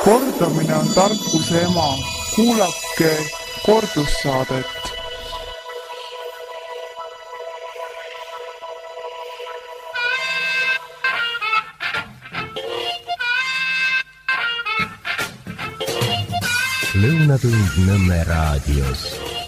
Kordamine on tarkuse ema. Kuulake kordussaadet. Lõunatund Nõmme raadios.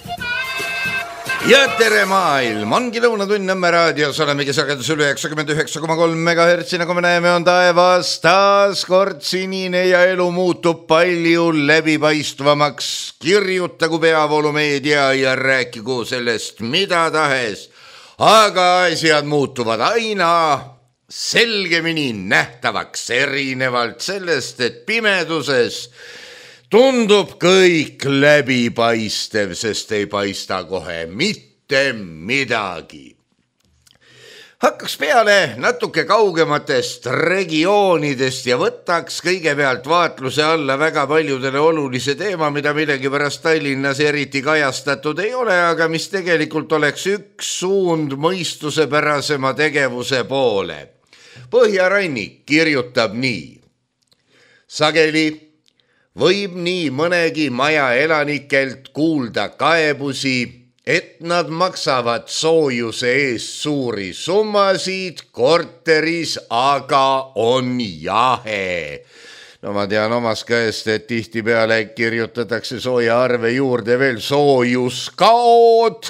Ja tere maailm, ongi Lõunatund Nõmme raadios, olemegi sagedusel 99,3 MHz, nagu me näeme, on taevas taas kord sinine ja elu muutub palju läbipaistvamaks. Kirjutagu Peavoolumeedia ja rääkigu sellest mida tahes, aga asjad muutuvad aina selgemini nähtavaks, erinevalt sellest, et pimeduses tundub kõik läbipaistev, sest ei paista kohe mitte midagi. Hakkaks peale natuke kaugematest regioonidest ja võtaks kõigepealt vaatluse alla väga paljudele olulise teema, mida millegipärast Tallinnas eriti kajastatud ei ole, aga mis tegelikult oleks üks suund mõistusepärasema tegevuse poole. Põhjarannik kirjutab nii. Sageli võib nii mõnegi maja elanikelt kuulda kaebusi, et nad maksavad soojuse eest suuri summasid korteris, aga on jahe. No ma tean omast käest, et tihtipeale kirjutatakse sooja arve juurde veel soojuskaod,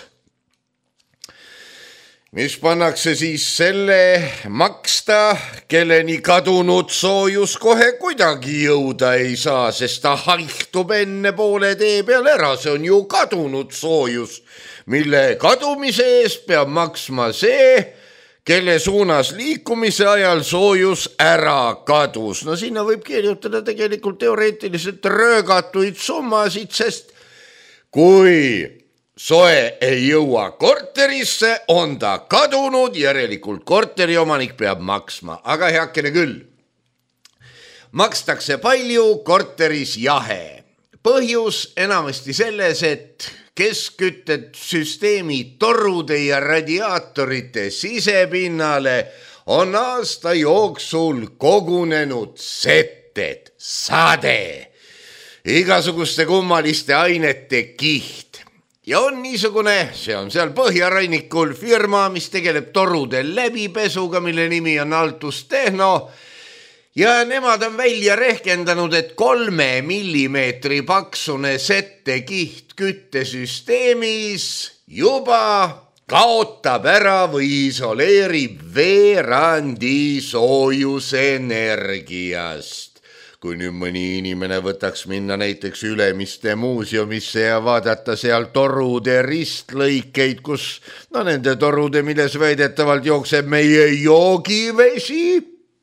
mis pannakse siis selle maksta, kelleni kadunud soojus kohe kuidagi jõuda ei saa, sest ta haihtub enne poole tee peal ära. See on ju kadunud soojus, mille kadumise eest peab maksma see, kelle suunas liikumise ajal soojus ära kadus. No sinna võib kirjutada tegelikult teoreetiliselt röögatuid summasid, sest kui soe ei jõua korterisse, on ta kadunud, järelikult korteriomanik peab maksma. Aga heakene küll. Makstakse palju, korteris jahe. Põhjus enamasti selles, et keskküttesüsteemi torude ja radiaatorite sisepinnale on aasta jooksul kogunenud setted, sade, igasuguste kummaliste ainete kiht. Ja on niisugune, see on seal Põhjarannikul firma, mis tegeleb torude läbipesuga, mille nimi on Altus Tehno. Ja nemad on välja rehkendanud, et 3 millimeetri paksune settekiht küttesüsteemis juba kaotab ära või isoleerib veerandi soojusenergiast. Kui nüüd mõni inimene võtaks minna näiteks Ülemiste muuseumisse ja vaadata seal torude ristlõikeid, kus nende torude, milles väidetavalt jookseb meie joogivesi.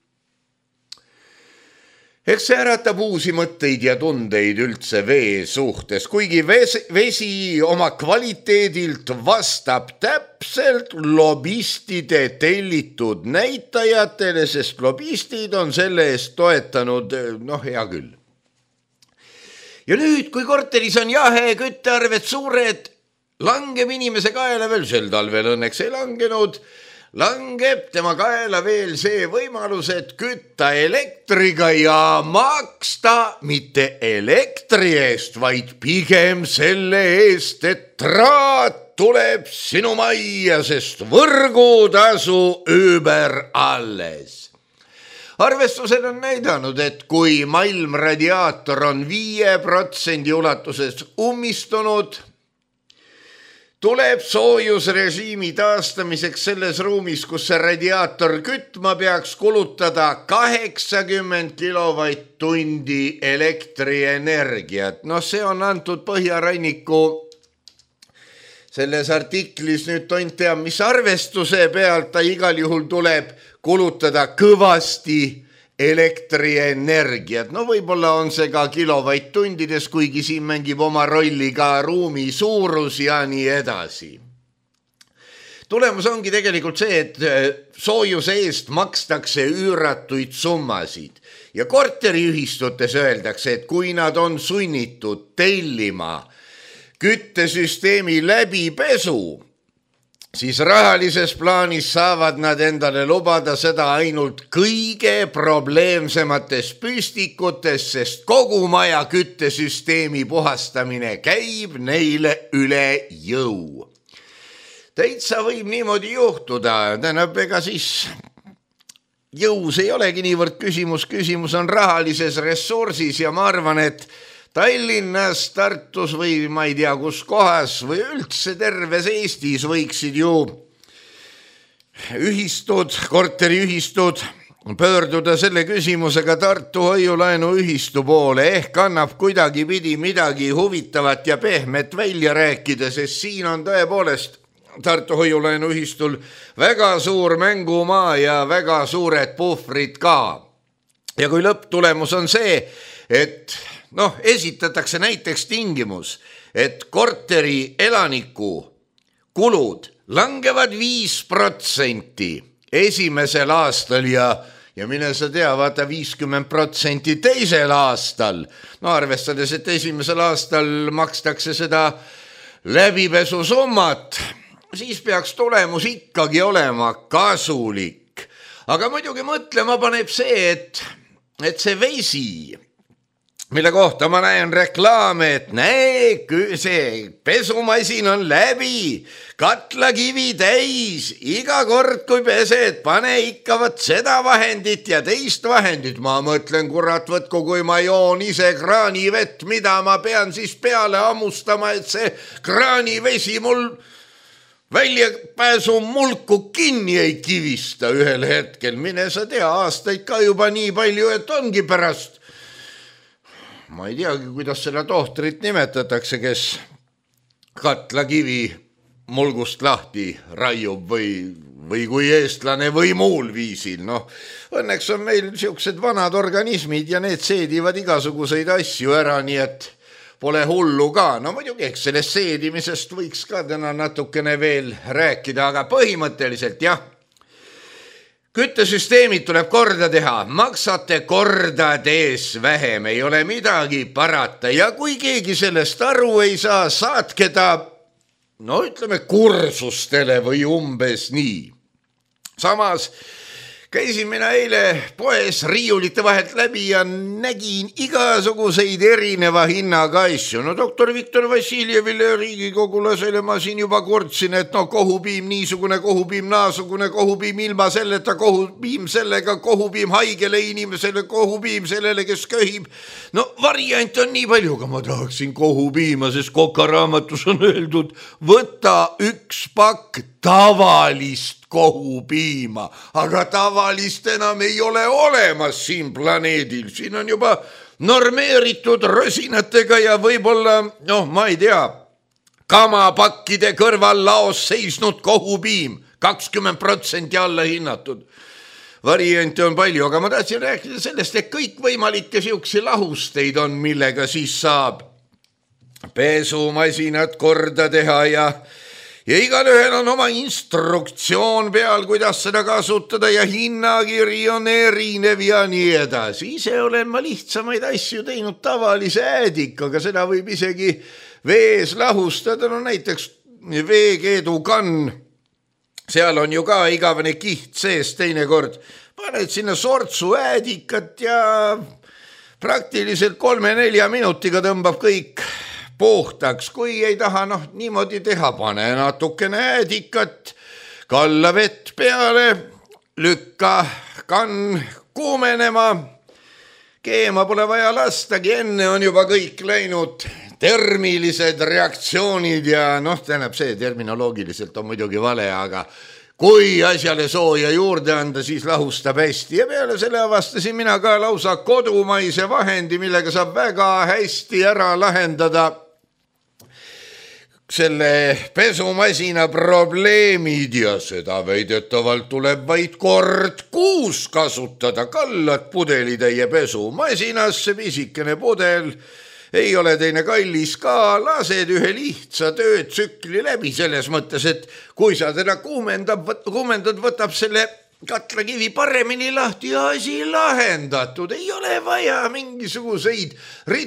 Eks see äratab uusi mõtteid ja tundeid üldse vee suhtes, kuigi vesi oma kvaliteedilt vastab täpselt lobistide tellitud näitajatele, sest lobistid on selle eest toetanud, hea küll. Ja nüüd, kui korteris on jahe, küttearved suured, langeb inimese kaela veel, sel talvel õnneks ei langenud, langeb tema kaela veel see võimalus, et kütta elektriga ja maksta mitte elektri eest, vaid pigem selle eest, et traat tuleb sinu majja, sest võrgutasu ümber alles. Arvestused on näidanud, et kui malmradiaator on 5% ulatuses ummistunud, tuleb soojusrežiimi taastamiseks selles ruumis, kus see radiaator kütma peaks, kulutada 80 kilovatt-tundi elektrienergiat. See on antud Põhjaranniku selles artiklis, nüüd tont teab, mis arvestuse pealt ta igal juhul tuleb kulutada kõvasti elektrienergiat. Võib-olla on see ka kilovatt-tundides, kuigi siin mängib oma rolli ka ruumi suurus ja nii edasi. Tulemus ongi tegelikult see, et soojuse eest makstakse üüratuid summasid ja korteriühistutes öeldakse, et kui nad on sunnitud tellima küttesüsteemi läbipesu, siis rahalises plaanis saavad nad endale lubada seda ainult kõige probleemsemates püstikutes, sest kogu maja küttesüsteemi puhastamine käib neile üle jõu. Täitsa võib niimoodi juhtuda, tähendab, ega siis jõus ei olegi niivõrd küsimus on rahalises ressursis ja ma arvan, et Tallinnas, Tartus või ma ei tea kus kohas või üldse terves Eestis võiksid ju korteriühistud pöörduda selle küsimusega Tartu hoiulaenuühistu poole, ehk annab kuidagipidi midagi huvitavat ja pehmet välja rääkida, sest siin on tõepoolest Tartu hoiulaenuühistul väga suur mängumaa ja väga suured puhvrid ka. Ja kui lõpptulemus on see, et esitatakse näiteks tingimus, et korteri elaniku kulud langevad 5% esimesel aastal ja mine sa tea, vaata 50% teisel aastal. Arvestades, et esimesel aastal makstakse seda läbipesusummat, siis peaks tulemus ikkagi olema kasulik. Aga muidugi mõtlema paneb see, et see vesi, mille kohta ma näen reklaame, et see pesumasin on läbi, katlakivi täis, iga kord kui pesed, pane ikka võt seda vahendit ja teist vahendit. Ma mõtlen, kurat, võtku, kui ma joon ise kraanivett, mida ma pean siis peale hammustama, et see kraanivesi mul väljapääsu mulku kinni ei kivista ühel hetkel. Mine sa tea, aastaid ka juba nii palju, et ongi pärast. Ma ei teagi, kuidas seda tohtrit nimetatakse, kes katlakivi mulgust lahti raiub või kui eestlane või muul viisil. Õnneks on meil siuksed vanad organismid ja need seedivad igasuguseid asju ära, nii et pole hullu ka. Muidugi, eks sellest seedimisest võiks ka täna natukene veel rääkida, aga põhimõtteliselt jah, küttesüsteemid tuleb korda teha, maksate kordades vähem, ei ole midagi parata ja kui keegi sellest aru ei saa, saatke ta, ütleme kursustele või umbes nii. Samas käisin mina eile poes riiulite vahelt läbi ja nägin igasuguseid erineva hinnaga asju. Doktor Viktor Vassiljevile riigikogulasele ma siin juba kurtsin, et kohupiim niisugune, kohupiim naasugune, kohupiim ilma selleta, kohupiim sellega, kohupiim haigele inimesele, kohupiim sellele, kes köhib. Variant on nii palju, aga ma tahaksin kohupiima, sest kokaraamatus on öeldud, võta üks pakk tavalist kohupiima, aga tavalist enam ei ole olemas siin planeedil. Siin on juba normeeritud rosinatega ja võib-olla, ma ei tea, kamapakkide kõrval laos seisnud kohupiim, 20% alla hinnatud. Variante on palju, aga ma tahtsin rääkida sellest, et kõik võimalikke siuksi lahusteid on, millega siis saab pesumasinat korda teha ja igalühel on oma instruktsioon peal, kuidas seda kasutada ja hinnakiri on erinev ja nii edasi. Ise olen ma lihtsamaid asju teinud tavalise äädikaga, seda võib isegi vees lahustada, näiteks veekeedukann. Seal on ju ka igavene kiht sees teinekord. Paned sinna sortsu äädikat ja praktiliselt 3-4 minutiga tõmbab kõik puhtaks. Kui ei taha niimoodi teha, pane natukene äädikat, kalla vett peale, lükka kann kuumenema, keema pole vaja lastagi, enne on juba kõik läinud termilised reaktsioonid ja tähendab see terminoloogiliselt on muidugi vale, aga kui asjale sooja juurde anda, siis lahustab hästi ja peale selle avastasin mina ka lausa kodumaise vahendi, millega saab väga hästi ära lahendada selle pesumasina probleemid ja seda väidetavalt tuleb vaid kord kuus kasutada. Kallad pudelitäie pesumasinasse, pisikene pudel, ei ole teine kallis ka, lased ühe lihtsa töötsükli läbi selles mõttes, et kui sa teda kuumendad, võtab selle katlakivi paremini lahti ja asi lahendatud. Ei ole vaja mingisuguseid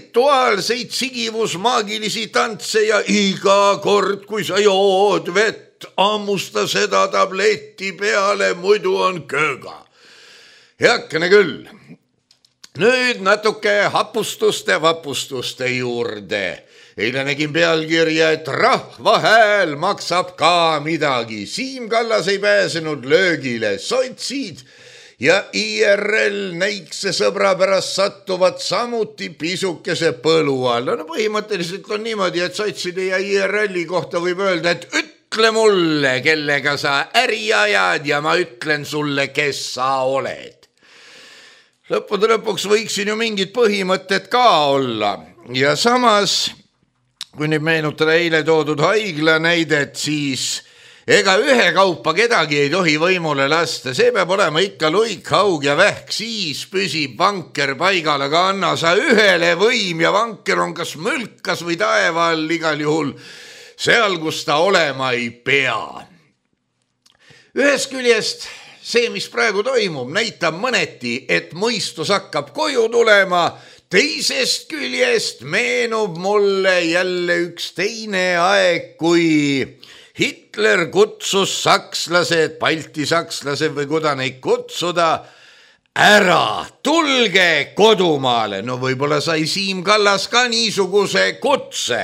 rituaalseid sigivusmaagilisi tantse ja iga kord, kui sa jood vett, et ammusta seda tabletti peale, muidu on kööga. Heakene küll. Nüüd natuke hapustuste vapustuste juurde. Eile nägin pealkirja, et rahva hääl maksab ka midagi. Siim Kallas ei pääsenud löögile. Sotsid ja IRL näikse sõbra pärast sattuvad samuti pisukese põlu alla. No põhimõtteliselt on niimoodi, et sotside ja IRL-i kohta võib öelda, et ütle mulle, kellega sa äri ajad ja ma ütlen sulle, kes sa oled. Lõppude lõpuks võiksin ju mingid põhimõtted ka olla. Ja samas, kui nüüd meenutada eile toodud haigla näidet, siis ega ühe kaupa kedagi ei tohi võimule lasta. See peab olema ikka luik, haug ja vähk, siis püsib vanker paigal, aga anna sa ühele võim ja vanker on kas mülkas või taeva all, igal juhul seal, kus ta olema ei pea. Ühest küljest see, mis praegu toimub, näitab mõneti, et mõistus hakkab koju tulema. Teisest küljest meenub mulle jälle üks teine aeg, kui Hitler kutsus sakslased, Balti sakslased või kuda neid kutsuda, ära, tulge kodumaale. No võib-olla sai Siim Kallas ka niisuguse kutse.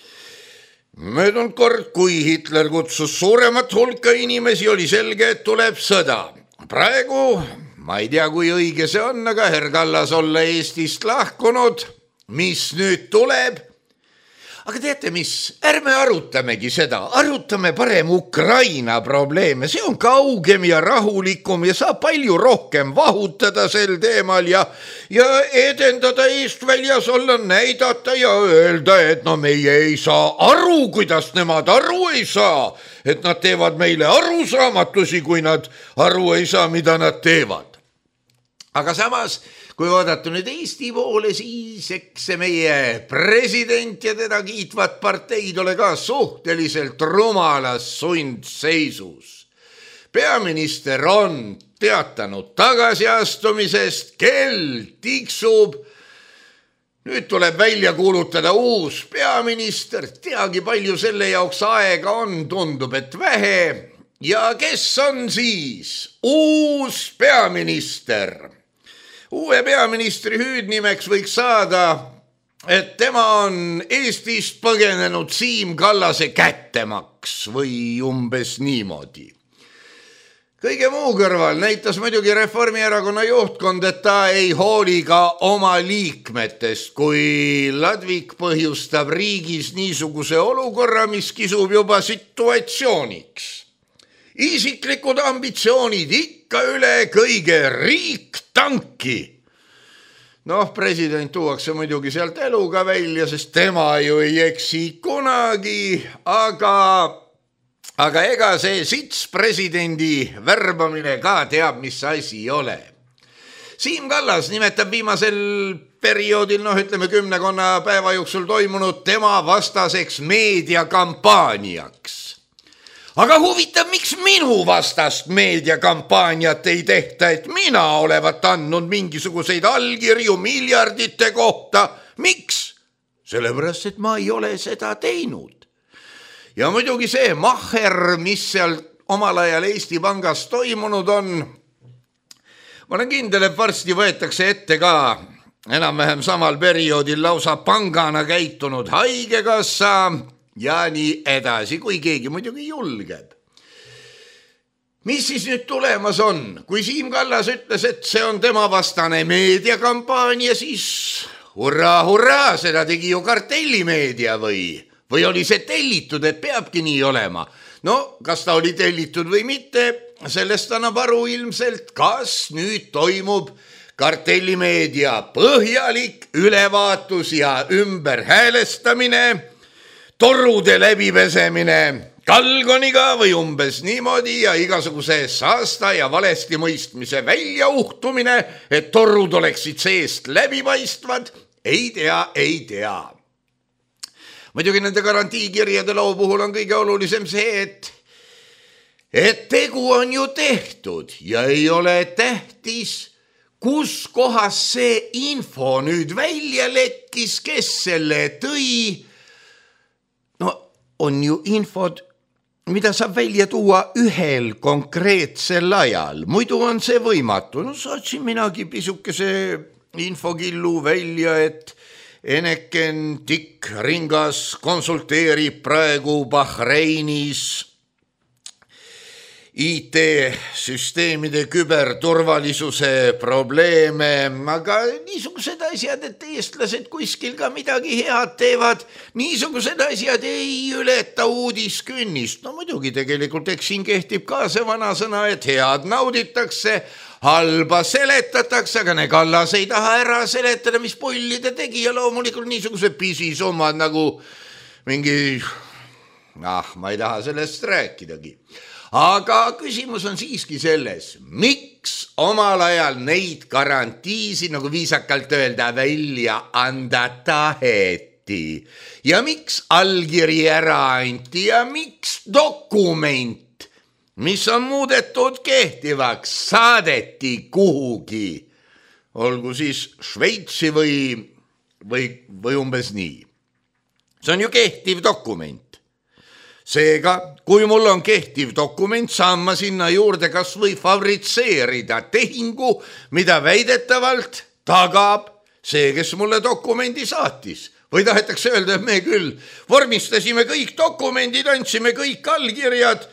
Möödunud kord, kui Hitler kutsus suuremat hulka inimesi, oli selge, et tuleb sõda. Praegu ma ei tea, kui õige see on, aga herr Kallas olla Eestist lahkunud. Mis nüüd tuleb? Aga teate mis, ärme arutamegi seda, arutame parem Ukraina probleeme. See on kaugem ja rahulikum ja saab palju rohkem vahutada sel teemal ja edendada eestväljas olla, näidata ja öelda, et no meie ei saa aru, kuidas nemad aru ei saa. Et nad teevad meile arusaamatusi, kui nad aru ei saa, mida nad teevad. Aga samas, kui vaadata nüüd Eesti poole, siis eks see meie president ja teda kiitvad parteid ole ka suhteliselt rumalas sundseisus. Peaminister on teatanud tagasiastumisest, kell tiksub. Nüüd tuleb välja kuulutada uus peaminister, teagi palju selle jaoks aega on, tundub, et vähe. Ja kes on siis uus peaminister? Uue peaministri hüüdnimeks võiks saada, et tema on Eestist põgenenud Siim Kallase kättemaks või umbes niimoodi. Kõige muu kõrval näitas muidugi Reformierakonna juhtkond, et ta ei hooli ka oma liikmetest, kui Ladvik põhjustab riigis niisuguse olukorra, mis kisub juba situatsiooniks. Isiklikud ambitsioonid ikka üle kõige, riik tanki. Noh, president tuuakse muidugi sealt eluga välja, sest tema ju ei eksi kunagi, aga ega see sits presidendi värbamine ka teab, mis asi ole. Siim Kallas nimetab viimasel perioodil, ütleme 10 päeva jooksul toimunud tema vastaseks meediakampaaniaks. Aga huvitav, miks minu vastast meediakampaaniat ei tehta, et mina olevat andnud mingisuguseid allkirju miljardite kohta. Miks? Sellepärast, et ma ei ole seda teinud. Ja muidugi see maher, mis seal omal ajal Eesti Pangas toimunud on, ma olen kindel, et varsti võetakse ette ka enam-vähem samal perioodil lausa pangana käitunud haigekassa, ja nii edasi, kui keegi muidugi julgeb. Mis siis nüüd tulemas on? Kui Siim Kallas ütles, et see on tema vastane meediakampaania, siis hurraa, seda tegi ju kartellimeedia või oli see tellitud, et peabki nii olema? No, kas ta oli tellitud või mitte, sellest annab aru ilmselt, kas nüüd toimub kartellimeedia põhjalik ülevaatus ja ümberhäälestamine, torude läbipesemine kalgoniga või umbes niimoodi ja igasuguse saasta ja valesti mõistmise väljauhtumine, et torud oleksid seest läbipaistvad, ei tea. Muidugi nende garantiikirjade loo puhul on kõige olulisem see, et tegu on ju tehtud ja ei ole tähtis, kus kohas see info nüüd välja lekkis, kes selle tõi. No on ju infod mida saab välja tuua ühel konkreetsel ajal, muidu on see võimatu. No saatsin minagi pisukese infokillu välja, et Eneken Tikk Ringas konsulteerib praegu Bahreinis IT-süsteemide küberturvalisuse probleeme, aga niisugused asjad, et eestlased kuskil ka midagi head teevad, niisugused asjad ei ületa uudiskünnist. No muidugi tegelikult eks siin kehtib ka see vana sõna, et head nauditakse, halba seletatakse, aga ne Kallas ei taha ära seletada, mis pulli ta tegi ja loomulikult niisugused pisisummad nagu mingi, ma ei taha sellest rääkidagi. Aga küsimus on siiski selles, miks omal ajal neid garantiisi, nagu viisakalt öelda, välja anda taheti ja miks allkiri ära anti ja miks dokument, mis on muudetud kehtivaks, saadeti kuhugi, olgu siis Šveitsi või umbes nii. See on ju kehtiv dokument. Seega, kui mul on kehtiv dokument, saan ma sinna juurde kas või fabritseerida tehingu, mida väidetavalt tagab see, kes mulle dokumendi saatis. Või tahetakse öelda, et me küll vormistasime kõik dokumendid, andsime kõik allkirjad,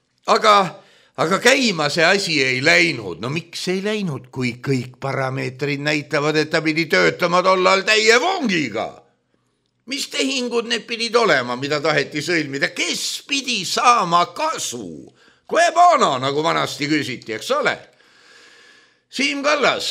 aga käima see asi ei läinud. No miks ei läinud, kui kõik parameetrid näitavad, et ta pidi töötama tollal täie vongiga? Mis tehingud need pidid olema, mida taheti sõlmida? Kes pidi saama kasu? Kue bono, nagu vanasti küsiti, eks ole? Siim Kallas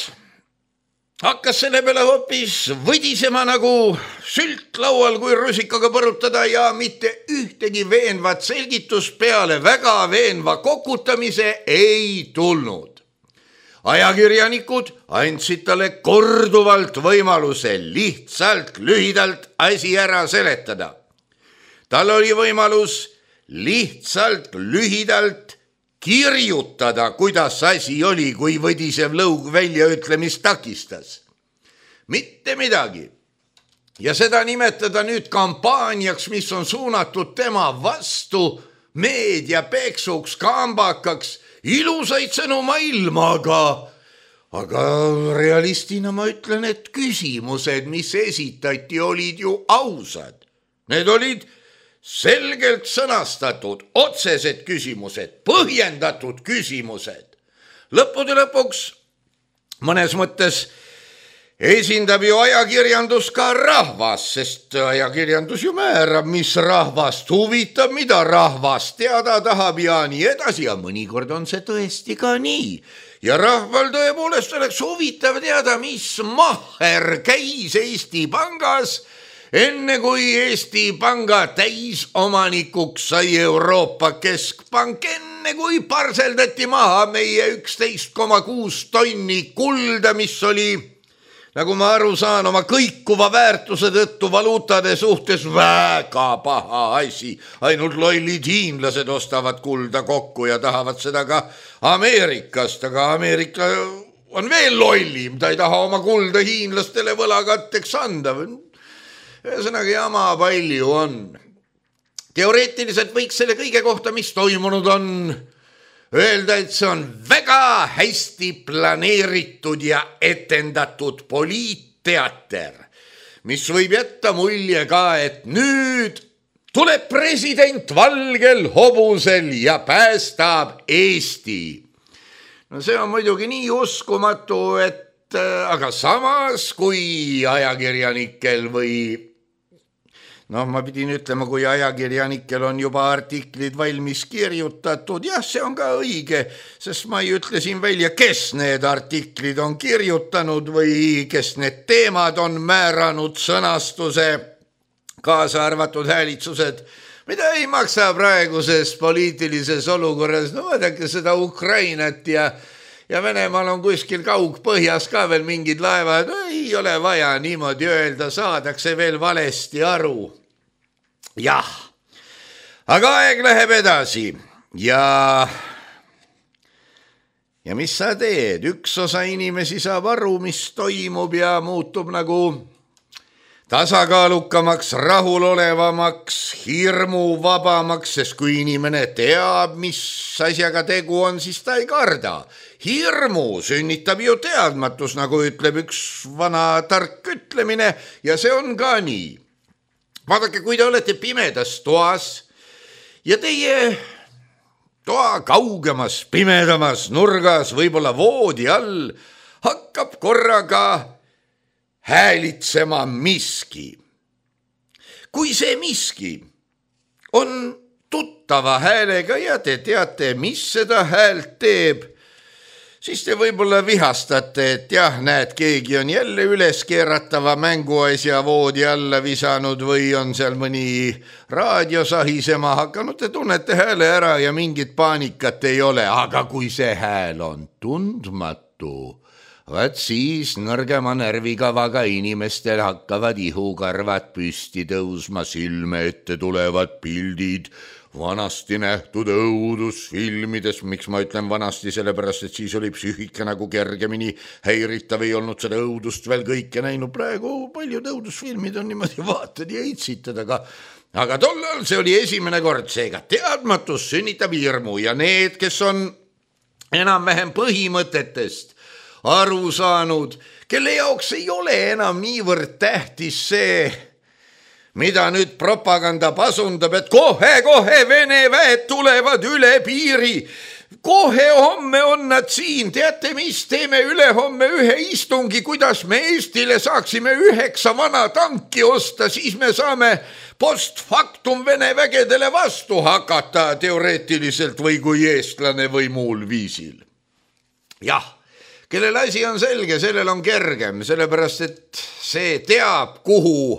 hakkas selle peale hoopis võdisema nagu sült laual, kui rusikaga põrutada ja mitte ühtegi veenvat selgitust peale väga veenva kokutamise ei tulnud. Ajakirjanikud andsid talle korduvalt võimaluse lihtsalt lühidalt asi ära seletada. Tal oli võimalus lihtsalt lühidalt kirjutada, kuidas asi oli, kui võdisev lõug väljaütlemist takistas. Mitte midagi. Ja seda nimetada nüüd kampaaniaks, mis on suunatud tema vastu, meediapeksuks, kambakaks, ilusaid sõnuma ilmaga, aga realistina ma ütlen, et küsimused, mis esitati, olid ju ausad. Need olid selgelt sõnastatud, otsesed küsimused, põhjendatud küsimused. Lõppude lõpuks mõnes mõttes esindab ju ajakirjandus ka rahvas, sest ajakirjandus ju määrab, mis rahvast huvitab, mida rahvas teada tahab ja nii edasi. Ja mõnikord on see tõesti ka nii. Ja rahval tõepoolest oleks huvitav teada, mis maher käis Eesti Pangas, enne kui Eesti Panga täisomanikuks sai Euroopa Keskpank, enne kui parseldati maha meie 11,6 tonni kulda, mis oli, nagu ma aru saan, oma kõikuva väärtuse tõttu valuutade suhtes väga paha asi. Ainult lollid hiinlased ostavad kulda kokku ja tahavad seda ka Ameerikast, aga Ameerika on veel lollim, ta ei taha oma kulda hiinlastele võlakatteks anda. Ühesõnaga jama palju on. Teoreetiliselt võiks selle kõige kohta, mis toimunud on, öelda, et see on väga hästi planeeritud ja etendatud poliitteater, mis võib jätta mulje ka, et nüüd tuleb president valgel hobusel ja päästab Eesti. No see on muidugi nii uskumatu, et aga samas kui ajakirjanikel või ma pidin ütlema, kui ajakirjanikel on juba artiklid valmis kirjutatud, jah, see on ka õige, sest ma ei ütle siin välja, kes need artiklid on kirjutanud või kes need teemad on määranud sõnastuse, kaasa arvatud häälitsused, mida ei maksa praeguses poliitilises olukorras. No vaadake seda Ukrainat ja Venemaal on kuskil kaugpõhjas ka veel mingid laevad, ei ole vaja niimoodi öelda, saadakse veel valesti aru. Jah, aga aeg läheb edasi ja mis sa teed? Üks osa inimesi saab aru, mis toimub ja muutub nagu tasakaalukamaks, rahulolevamaks, hirmuvabamaks, sest kui inimene teab, mis asjaga tegu on, siis ta ei karda. Hirmu sünnitab ju teadmatus, nagu ütleb üks vana tark ütlemine ja see on ka nii. Vaadake, kui te olete pimedas toas ja teie toa kaugemas, pimedamas nurgas, võib-olla voodi all, hakkab korraga häälitsema miski. Kui see miski on tuttava häälega ja te teate, mis seda häält teeb, siis te võib-olla vihastate, et jah, näed, keegi on jälle üles keeratava mänguasja voodi alla visanud või on seal mõni raadio sahisema hakanud, te tunnete hääle ära ja mingit paanikat ei ole, aga kui see hääl on tundmatu, vaat siis nõrgema närvikavaga inimestel hakkavad ihukarvad püsti tõusma, silme ette tulevad pildid vanasti nähtud õudusfilmides. Miks ma ütlen vanasti, sellepärast, et siis oli psüühika nagu kergemini häiritav, ei olnud seda õudust veel kõike näinud. Praegu paljud õudusfilmid on niimoodi vaatad ja itsitad, aga tollal see oli esimene kord, seega teadmatus sünnitab hirmu ja need, kes on enam-vähem põhimõtetest aru saanud, kelle jaoks ei ole enam niivõrd tähtis see, mida nüüd propaganda pasundab, et kohe Vene väed tulevad üle piiri, kohe homme on nad siin, teate mis, teeme ülehomme ühe istungi, kuidas me Eestile saaksime 9 vana tanki osta, siis me saame post factum Vene vägedele vastu hakata teoreetiliselt või kui eestlane või muul viisil. Jah, kellel asi on selge, sellel on kergem, sellepärast et see teab, kuhu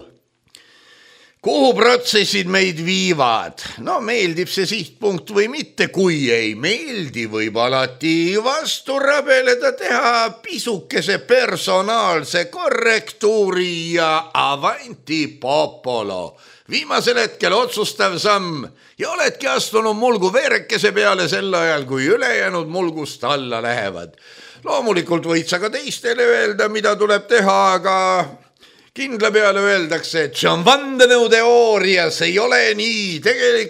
protsessid meid viivad. No meeldib see sihtpunkt või mitte, kui ei meeldi, võib alati vastu rabeleda, teha pisukese personaalse korrektuuri ja avanti popolo. Viimasel hetkel otsustav samm ja oledki astunud mulgu veerekese peale sel ajal, kui ülejäänud mulgust alla lähevad. Loomulikult võid sa ka teistele öelda, mida tuleb teha, aga kindla peale öeldakse, et see on vandenõuteooria, see ei ole nii,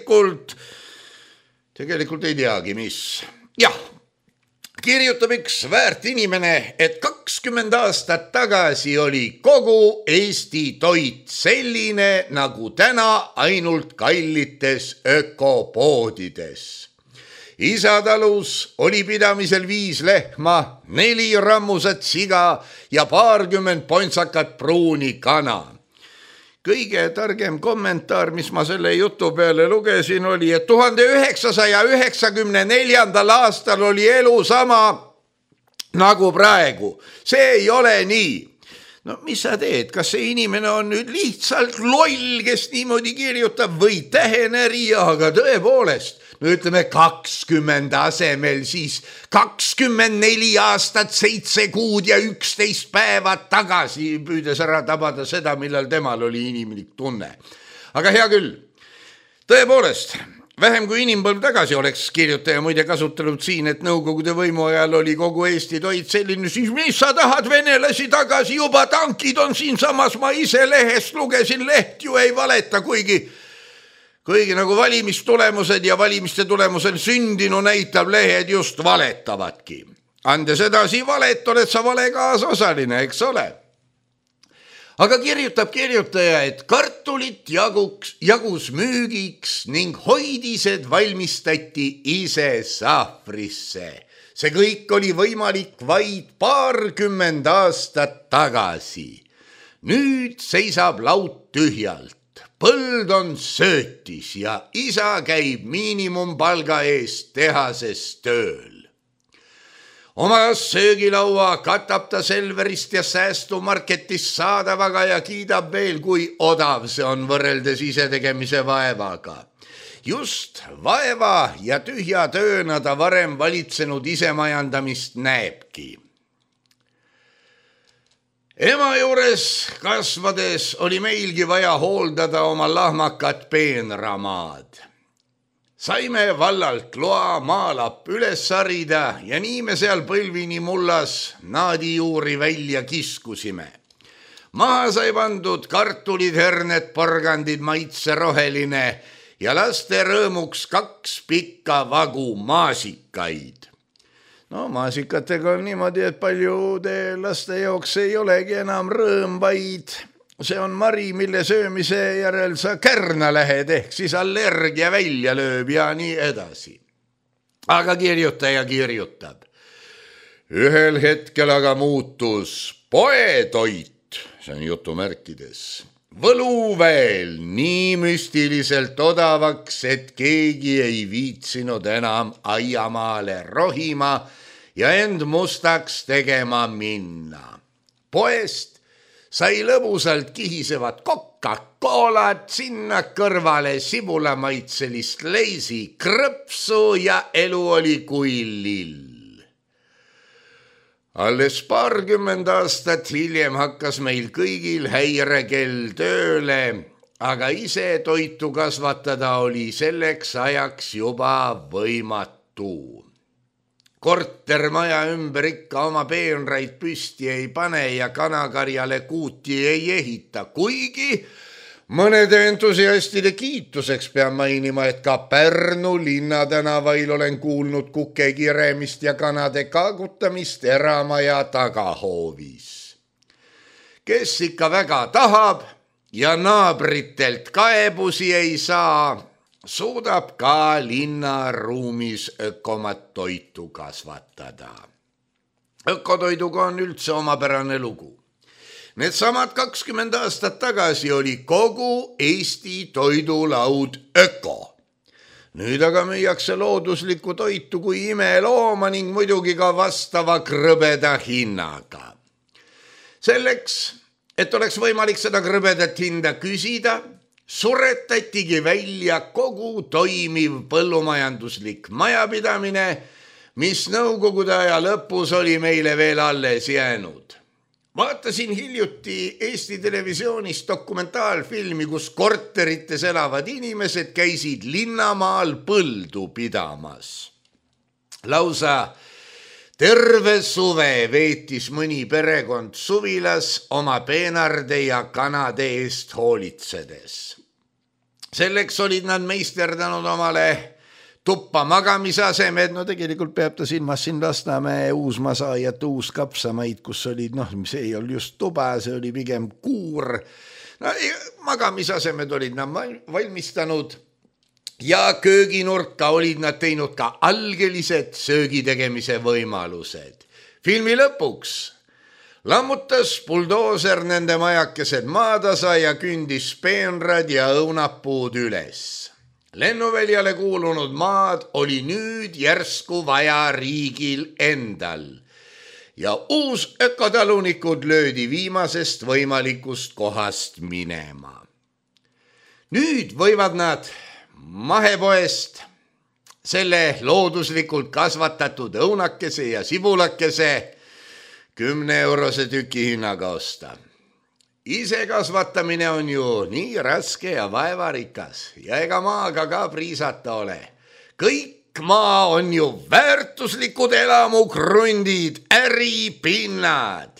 tegelikult ei teagi, mis. Jah, kirjutab üks väärt inimene, et 20 aastat tagasi oli kogu Eesti toit selline, nagu täna ainult kallites ökopoodides. Isatalus oli pidamisel 5 lehma, 4 rammusat siga ja 20 pontsakat pruuni kana. Kõige targem kommentaar, mis ma selle jutu peale lugesin, oli, et 1994. aastal oli elu sama nagu praegu. See ei ole nii. No mis sa teed, kas see inimene on nüüd lihtsalt loll, kes niimoodi kirjutab või tähenärija, aga tõepoolest, no ütleme 20 asemel siis 24 aastat, 7 kuud ja 11 päeva tagasi, püüdes ära tabada seda, millal temal oli inimlik tunne. Aga hea küll, tõepoolest, vähem kui inimpõlv tagasi oleks kirjutaja muide kasutanud siin, et Nõukogude võimu ajal oli kogu Eesti toit selline, siis mis sa tahad venelasi tagasi, juba tankid on siin samas, ma ise lehest lugesin, leht ju ei valeta, kuigi nagu valimistulemused ja valimiste tulemusel sündinu näitab, lehed just valetavadki. Andes edasi valet, oled sa vale kaasosaline, eks ole. Aga kirjutab kirjutaja, et kartulit jagus müügiks ning hoidised valmistati ise sahvrisse. See kõik oli võimalik vaid 20 aastat tagasi. Nüüd seisab laud tühjalt, põld on söötis ja isa käib miinimumpalga eest tehases tööl. Oma söögilaua katab ta Selverist ja säästumarketist saadavaga ja kiidab veel, kui odav see on võrreldes isetegemise vaevaga. Just vaeva ja tühja tööna ta varem valitsenud isemajandamist näebki. Ema juures kasvades oli meilgi vaja hooldada oma lahmakat peenramaad. Saime vallalt loa maalapp üles sarida ja nii me seal põlvini mullas naadijuuri välja kiskusime. Maha sai pandud kartulid, herned, porgandid, maitse roheline ja laste rõõmuks 2 pikka vagu maasikaid. No maasikatega on niimoodi, et paljude laste jaoks ei olegi enam rõõm, vaid see on mari, mille söömise järel sa kärna lähed, ehk siis allergia välja lööb ja nii edasi. Aga kirjutaja kirjutab. Ühel hetkel aga muutus poetoit, see on jutumärkides, võluväel nii müstiliselt odavaks, et keegi ei viitsinud enam aiamaale rohima ja end mustaks tegema minna. Poest sai lõbusalt kihisevad Coca-Colat, sinna kõrvale sibulamaitselist leisi krõpsu ja elu oli kui lill. Alles 20 aastat hiljem hakkas meil kõigil häirekell tööle, aga ise toitu kasvatada oli selleks ajaks juba võimatu. Kortermaja ümber ikka oma peenraid püsti ei pane ja kanakarjale kuuti ei ehita, kuigi mõnede entusiastide kiituseks pean mainima, et ka Pärnu linnatänavail olen kuulnud kuke kiremist ja kanade kaagutamist eramaja tagahoovis. Kes ikka väga tahab ja naabritelt kaebusi ei saa, suudab ka linnaruumis ökomat toitu kasvatada. Ökotoiduga on üldse omapärane lugu. Need samad 20 aastat tagasi oli kogu Eesti toidulaud öko. Nüüd aga müüakse looduslikku toitu kui imelooma ning muidugi ka vastava krõbeda hinnaga. Selleks, et oleks võimalik seda krõbedat hinda küsida, suretatigi välja kogu toimiv põllumajanduslik majapidamine, mis nõukogude aja lõpus oli meile veel alles jäänud. Vaatasin hiljuti Eesti televisioonis dokumentaalfilmi, kus korterites elavad inimesed käisid linnamaal põldu pidamas. Lausa terve suve veetis mõni perekond suvilas oma peenarde ja kanade eest hoolitsedes. Selleks olid nad meisterdanud omale tuppa magamisasemed, no tegelikult peab ta silmas siin Lasnamäe Uusmasaajat, Uuskapsamaid, kus olid, see ei olnud just tuba, see oli pigem kuur. No, magamisasemed olid nad valmistanud ja kööginurka olid nad teinud ka algelised söögitegemise võimalused. Filmi lõpuks lammutas buldooser nende majakesed maatasa ja kündis peenrad ja õunapuud üles. Lennuväljale kuulunud maad oli nüüd järsku vaja riigil endal ja uus ökotalunikud löödi viimasest võimalikust kohast minema. Nüüd võivad nad mahepoest selle looduslikult kasvatatud õunakese ja sibulakese 10-eurose tüki hinnaga osta. Ise kasvatamine on ju nii raske ja vaevarikas ja ega maaga ka priisata ole. Kõik maa on ju väärtuslikud elamukrundid, äripinnad.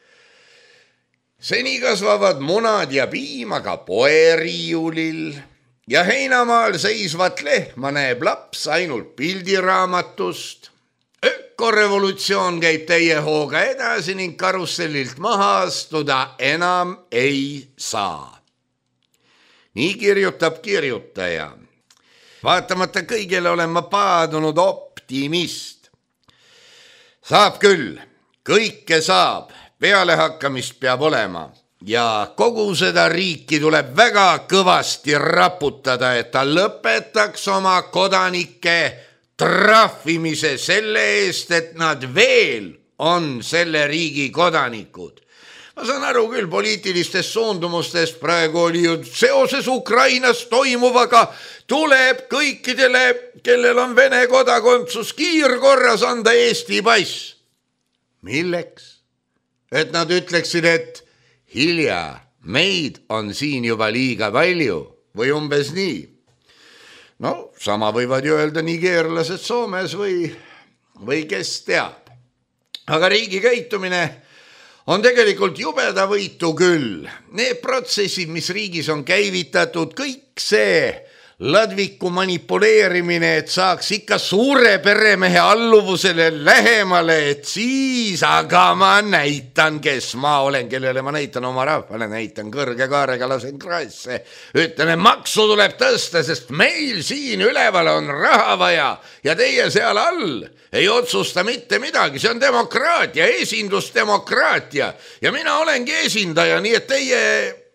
Seni kasvavad munad ja piim aga poeriiulil ja heinamaal seisvat lehma näeb laps ainult pildiraamatust. Ökorevolutsioon käib täie hooga edasi ning karussellilt maha astuda enam ei saa. Nii kirjutab kirjutaja. Vaatamata kõigele olen ma paadunud optimist. Saab küll, kõike saab, pealehakkamist peab olema ja kogu seda riiki tuleb väga kõvasti raputada, et ta lõpetaks oma kodanike trahvimise selle eest, et nad veel on selle riigi kodanikud. Ma saan aru küll poliitilistest suundumustest, praegu oli ju seoses Ukrainas toimuvaga, tuleb kõikidele, kellel on Vene kodakondsus, kiirkorras anda Eesti pass. Milleks? Et nad ütleksid, et hilja, meid on siin juba liiga palju või umbes nii. No, sama võivad ju öelda nigeerlased Soomes või kes teab. Aga riigi käitumine on tegelikult jubeda võitu küll. Need protsessid, mis riigis on käivitatud, kõik see ladviku manipuleerimine, et saaks ikka suure peremehe alluvusele lähemale, et siis aga ma näitan, kes ma olen, kellele ma näitan oma rahvale, näitan kõrge kaarega, lasen kraesse. Ütlen, et maksu tuleb tõsta, sest meil siin üleval on raha vaja ja teie seal all ei otsusta mitte midagi. See on demokraatia, esindusdemokraatia ja mina olengi esindaja, nii et teie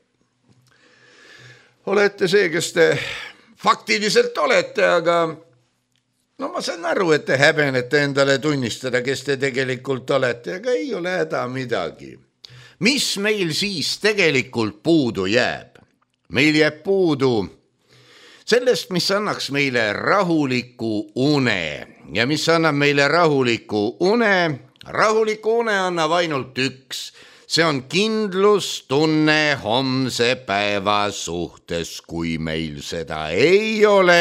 olete see, kes te faktiliselt olete, aga no ma saan aru, et te häbenete endale tunnistada, kes te tegelikult olete, aga ei ole häda midagi. Mis meil siis tegelikult puudu jääb? Meil jääb puudu sellest, mis annaks meile rahuliku une. Ja mis annab meile rahuliku une? Rahuliku une annab ainult üks. See on kindlustunne homse päeva suhtes, kui meil seda ei ole.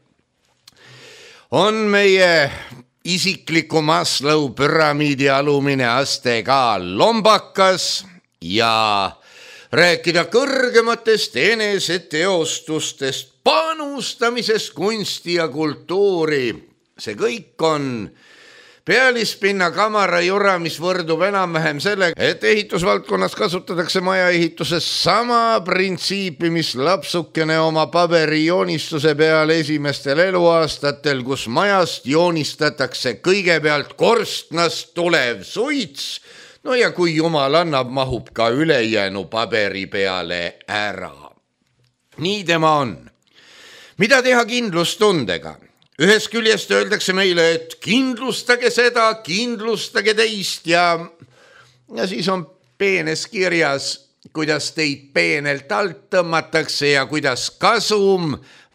On meie isikliku Maslow püramiidi alumine aste ka lombakas ja rääkida kõrgematest eneseteostustest, panustamisest kunsti ja kultuuri. See kõik on pealispinna kamara jura, mis võrdub enam-vähem sellega, et ehitusvaldkonnas kasutatakse maja ehituses sama printsiipi, mis lapsukene oma paberijoonistuse peal esimestel eluaastatel, kus majast joonistatakse kõigepealt korstnast tulev suits, no ja kui jumal annab, mahub ka ülejäänu paberi peale ära. Nii tema on. Mida teha kindlustundega? Ühest küljest öeldakse meile, et kindlustage seda, kindlustage teist ja siis on peenes kirjas, kuidas teid peenelt alt tõmmatakse ja kuidas kasum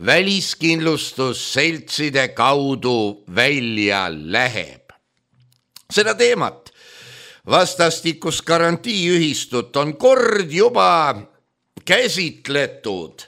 väliskindlustusseltside kaudu välja läheb. Seda teemat vastastikust garantiiühistut on kord juba käsitletud.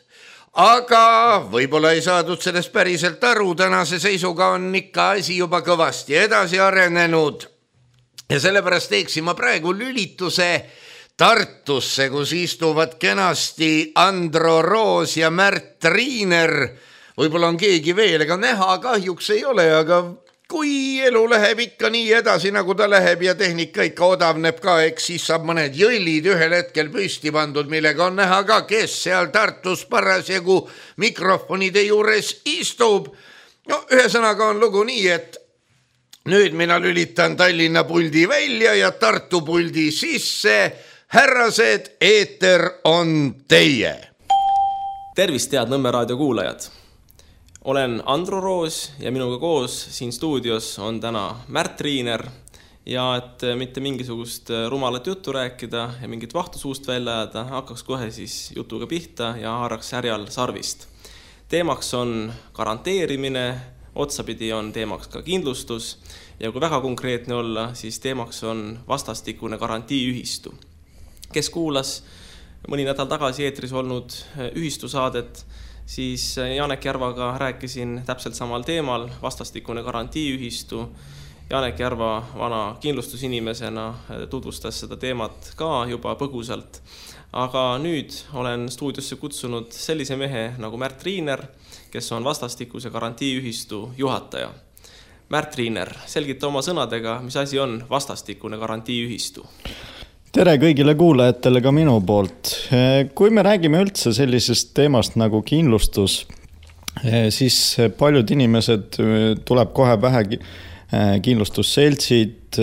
Aga võib-olla ei saadud sellest päriselt aru, tänase seisuga on ikka asi juba kõvasti edasi arenenud ja sellepärast teeksin ma praegu lülituse Tartusse, kus istuvad kenasti Andro Roos ja Märt Riiner. Võib-olla on keegi veel, ega näha kahjuks ei ole, aga kui elu läheb ikka nii edasi, nagu ta läheb ja tehnika ikka odavneb ka, eks siis saab mõned jõllid ühel hetkel püsti pandud, millega on näha ka, kes seal Tartus parasjagu mikrofonide juures istub. No ühesõnaga on lugu nii, et nüüd mina lülitan Tallinna puldi välja ja Tartu puldi sisse. Härrased, eeter on teie. Tervist, head Nõmme raadio kuulajad. Olen Andro Roos ja minuga koos siin stuudios on täna Märt Riiner ja et mitte mingisugust rumalat juttu rääkida ja mingit vahtu suust välja ajada, hakkaks kohe siis jutuga pihta ja haaraks härjal sarvist. Teemaks on garanteerimine, otsapidi on teemaks ka kindlustus ja kui väga konkreetne olla, siis teemaks on vastastikune garantiiühistu. Kes kuulas mõni nädal tagasi eetris olnud ühistusaadet, siis Janek Järvaga rääkisin täpselt samal teemal, vastastikune garantiiühistu. Janek Järva vana kindlustusinimesena tutvustas seda teemat ka juba põgusalt. Aga nüüd olen stuudiosse kutsunud sellise mehe nagu Märt Riiner, kes on vastastikuse garantiiühistu juhataja. Märt Riiner, selgita oma sõnadega, mis asi on vastastikune garantiiühistu? Tere kõigile kuulajatele ka minu poolt. Kui me räägime üldse sellisest teemast nagu kindlustus, siis paljud inimesed tuleb kohe pähe kindlustusseltsid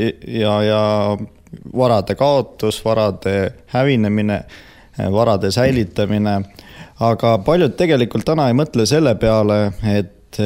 ja varade kaotus, varade hävinemine, varade säilitamine. Aga paljud tegelikult täna ei mõtle selle peale, et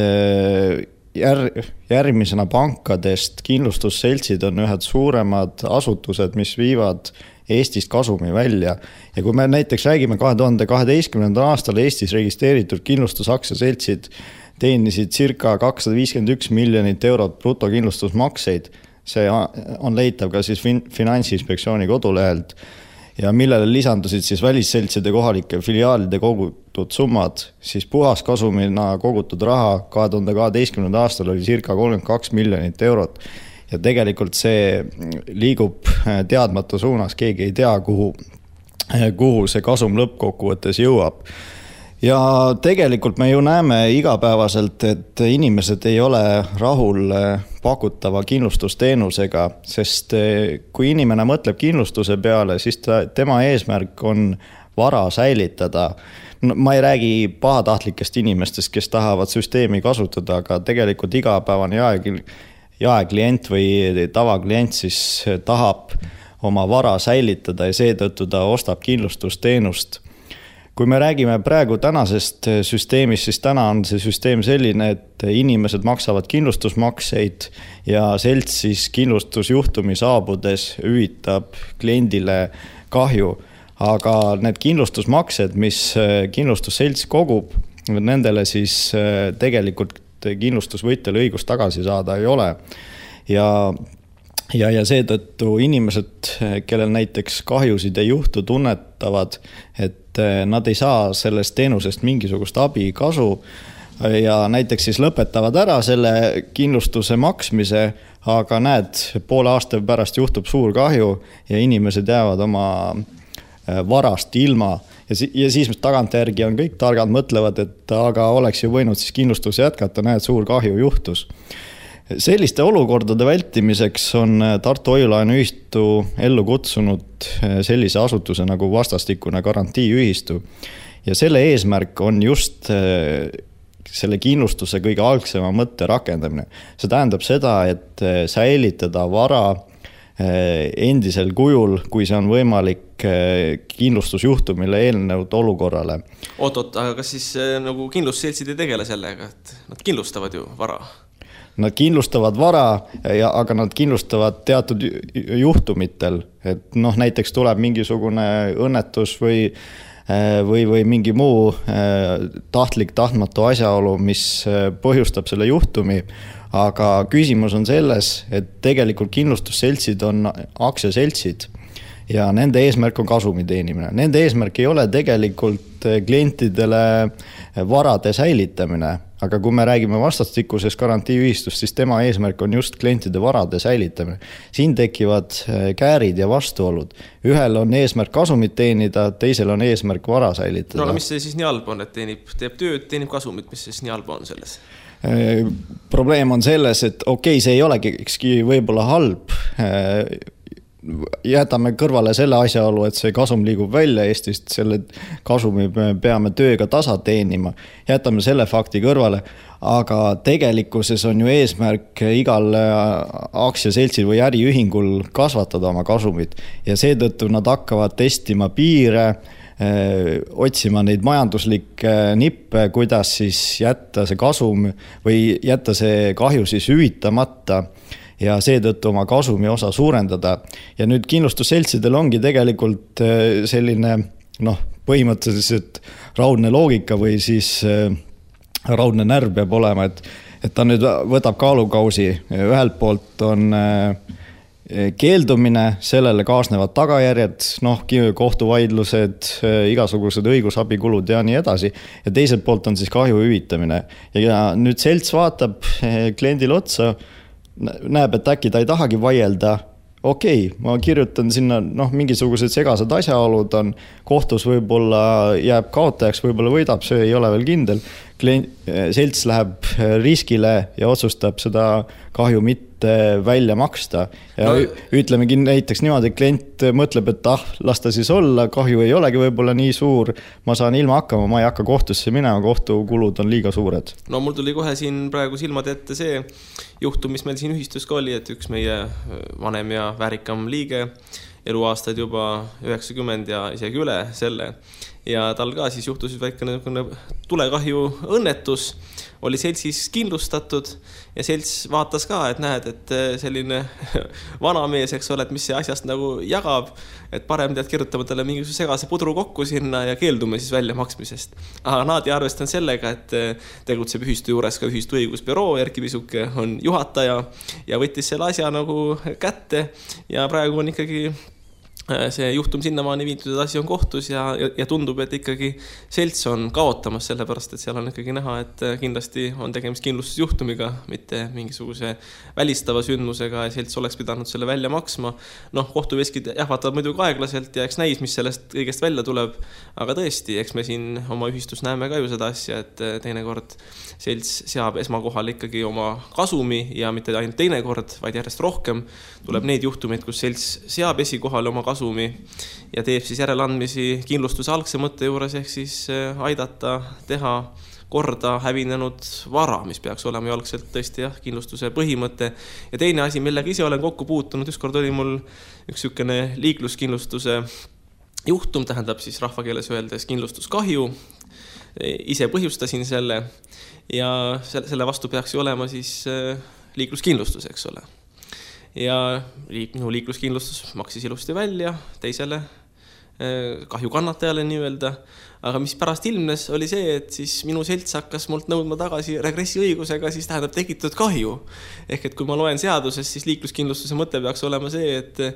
järgmisena pankadest kindlustusseltsid on ühed suuremad asutused, mis viivad Eestist kasumi välja. Ja kui me näiteks räägime 2012. aastal Eestis registreeritud kindlustusaktsiaseltsid teenisid circa 251 miljonit eurot brutokindlustusmakseid. See on leitav ka siis Finantsinspektsiooni kodulehelt. Ja millele lisandusid siis välisseltside kohalike filiaalide kogutud summad, siis puhas kasumina kogutud raha 2012. aastal oli circa 32 miljonit eurot. ja tegelikult see liigub teadmata suunas, keegi ei tea, kuhu see kasum lõppkokkuvõttes jõuab. Ja tegelikult me ju näeme igapäevaselt, et inimesed ei ole rahul pakutava kindlustusteenusega, sest kui inimene mõtleb kindlustuse peale, siis tema eesmärk on vara säilitada. Ma ei räägi pahatahtlikest inimestest, kes tahavad süsteemi kasutada, aga tegelikult igapäevane jaeklient või tavaklient siis tahab oma vara säilitada ja seetõttu ta ostab kindlustusteenust. Kui me räägime praegu tänasest süsteemist, siis täna on see süsteem selline, et inimesed maksavad kindlustusmakseid ja selts siis kindlustusjuhtumi saabudes hüvitab kliendile kahju. Aga need kindlustusmaksed, mis kindlustusselts kogub, nendele siis tegelikult kindlustusvõitjal õigus tagasi saada ei ole. Ja seetõttu inimesed, kellel näiteks kahjusid ei juhtu, tunnetavad, et nad ei saa sellest teenusest mingisugust abi kasu ja näiteks siis lõpetavad ära selle kindlustuse maksmise, aga näed, poole aasta pärast juhtub suur kahju ja inimesed jäävad oma varast ilma. Ja siis tagantjärgi on kõik targad mõtlevad, et aga oleks ju võinud siis kindlustus jätkata, näed, suur kahju juhtus. Selliste olukordade vältimiseks on Tartu Hoiulaenuühistu ellu kutsunud sellise asutuse nagu vastastikune garantiiühistu. Ja selle eesmärk on just selle kindlustuse kõige algsema mõtte rakendamine. See tähendab seda, et säilitada vara endisel kujul, kui see on võimalik kindlustusjuhtumile eelnenud olukorrale. Oot, aga kas siis nagu kindlustusseltsid ei tegele sellega, et nad kindlustavad ju vara? Nad kindlustavad vara, aga nad kindlustavad teatud juhtumitel, et näiteks tuleb mingisugune õnnetus või mingi muu tahtmatu asjaolu, mis põhjustab selle juhtumi. Aga küsimus on selles, et tegelikult kindlustusseltsid on aktsiaseltsid ja nende eesmärk on kasumi teenimine. Nende eesmärk ei ole tegelikult klientidele varade säilitamine, aga kui me räägime vastastikusest garantiiühistust, siis tema eesmärk on just klientide varade säilitamine. Siin tekivad käärid ja vastuolud. Ühel on eesmärk kasumit teenida, teisel on eesmärk vara säilitada. No aga mis see siis nii halb on, et teeb tööd, teenib kasumit, mis siis nii halb on selles? Probleem on selles, et okei, see ei olegi võib-olla halb. Jätame kõrvale selle asjaolu, et see kasum liigub välja Eestist, selle kasumi peame tööga tasa teenima. Jätame selle fakti kõrvale, aga tegelikkuses on ju eesmärk igal aktsiaseltsil või äriühingul kasvatada oma kasumit ja seetõttu nad hakkavad testima piire, otsima neid majanduslikke nippe, kuidas siis jätta see kasum või jätta see kahju siis hüvitamata ja seetõttu oma kasumi osa suurendada. Ja nüüd kindlustusseltsidel ongi tegelikult selline põhimõtteliselt raudne loogika või siis raudne närv peab olema, et ta nüüd võtab kaalukausi. Ühelt poolt on keeldumine, sellele kaasnevad tagajärjed, kohtuvaidlused, igasugused õigusabikulud ja nii edasi. Ja teiselt poolt on siis kahju hüvitamine. Ja nüüd selts vaatab kliendile otsa, näeb, et äkki ta ei tahagi vaielda. Okei, ma kirjutan sinna mingisugused segased asjaolud on, kohtus võib-olla jääb kaotajaks, võib-olla võidab, see ei ole veel kindel. Selts läheb riskile ja otsustab seda kahju mitte välja maksta. Ja ütlemegi näiteks niimoodi, et klient mõtleb, et lasta siis olla, kahju ei olegi võib-olla nii suur, ma saan ilma hakkama, ma ei hakka kohtusse minema, kohtukulud on liiga suured. No mul tuli kohe siin praegu silmad ette see juhtum, mis meil siin ühistus ka oli, et üks meie vanem ja väärikam liige, eluaastad juba 90 ja isegi üle selle. Ja tal ka siis juhtus väikene tulekahju õnnetus, oli seltsis kindlustatud ja selts vaatas ka, et näed, et selline vanamees, eks ole, et mis see asjast nagu jagab, et parem tead kirjutama talle mingisuguse segase pudru kokku sinna ja keeldume siis välja maksmisest. Aga nad ei arvestanud sellega, et tegutseb ühistu juures ka ühistu õigusbüroo, Erki Pisuke on juhataja ja võttis selle asja nagu kätte ja praegu on ikkagi see juhtum sinnamaani viitud, et asi on kohtus ja tundub, et ikkagi selts on kaotamas, sellepärast, et seal on ikkagi näha, et kindlasti on tegemist kindlustusjuhtumiga, mitte mingisuguse välistava sündmusega ja selts oleks pidanud selle välja maksma. Kohtuveskid ähvatavad muidugi aeglaselt ja eks näis, mis sellest kõigest välja tuleb, aga tõesti, eks me siin oma ühistus näeme ka ju seda asja, et teinekord selts seab esmakohal ikkagi oma kasumi ja mitte ainult teinekord, vaid järjest rohkem tuleb neid juhtumeid, kus selts seab esikohal oma kasumi ja teeb siis järeleandmisi kindlustuse algse mõtte juures ehk siis aidata teha korda hävinenud vara, mis peaks olema ju algselt tõesti kindlustuse põhimõte. Ja teine asi, millega ise olen kokku puutunud, ükskord oli mul üks sükene liikluskindlustuse juhtum, tähendab siis rahvakeeles öeldes kindlustuskahju, ise põhjustasin selle ja selle vastu peaks ju olema siis liikluskindlustus, eks ole. Ja minu liikluskindlustus maksis ilusti välja teisele kahju kannatajale nii öelda, aga mis pärast ilmnes oli see, et siis minu selts hakkas mult nõudma tagasi regressiõigusega, siis tähendab tekitatud kahju. Ehk et kui ma loen seadusest, siis liikluskindlustuse mõte peaks olema see,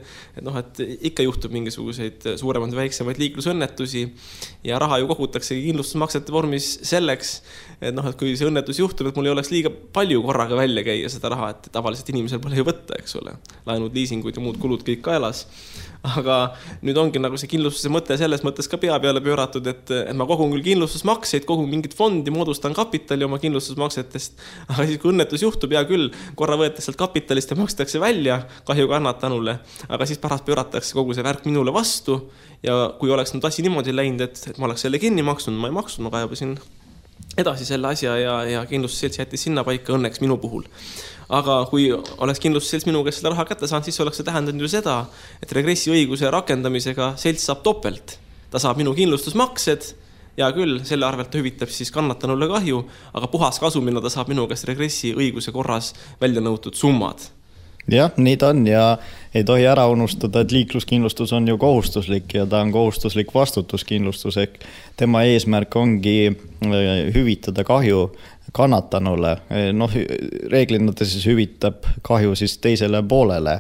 et ikka juhtub mingisuguseid suuremaid või väiksemaid liiklusõnnetusi ja raha ju kogutakse kindlustusmaksete vormis selleks, et kui see õnnetus juhtub, et mul ei oleks liiga palju korraga välja käia seda raha, et tavaliselt inimesel pole ju võtta, eks ole. Laenud, liisingud ja muud kulud kõik kaelas. Aga nüüd ongi nagu see kindlustuse mõte selles mõttes ka pea peale pööratud, et ma kogun küll kindlustusmakseid, kogun mingit fondi, moodustan kapitali oma kindlustusmaksetest, aga siis kui õnnetus juhtub, ja küll korra võetakse sealt kapitalist ja makstakse välja kahju kannatanule, aga siis pärast pööratakse kogu see värk minule vastu ja kui oleks nüüd asi niimoodi läinud, et ma oleks selle kinni maksnud, ma ei maksnud, ma kaebasin edasi selle asja ja kindlustusselts jättis sinna paika õnneks minu puhul. Aga kui oleks kindlustusselts minu käest selle raha kätte saanud, siis oleks see tähendanud ju seda, et regressiõiguse rakendamisega selts saab topelt. Ta saab minu kindlustusmaksed ja küll selle arvelt hüvitab siis kannatanule kahju, aga puhas kasumina ta saab minu käest regressiõiguse korras välja nõutud summad. Jah, nii ta on ja ei tohi ära unustada, et liikluskindlustus on ju kohustuslik ja ta on kohustuslik vastutuskindlustus, ehk tema eesmärk ongi hüvitada kahju kannatanule. Reeglina ta siis hüvitab kahju siis teisele poolele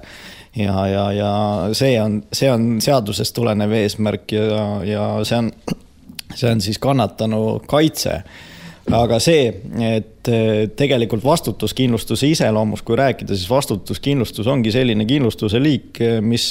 ja see on seadusest tulenev eesmärk ja see on siis kannatanu kaitse. Aga see, et tegelikult vastutuskindlustuse iseloomus, kui rääkida, siis vastutuskindlustus ongi selline kindlustuse liik, mis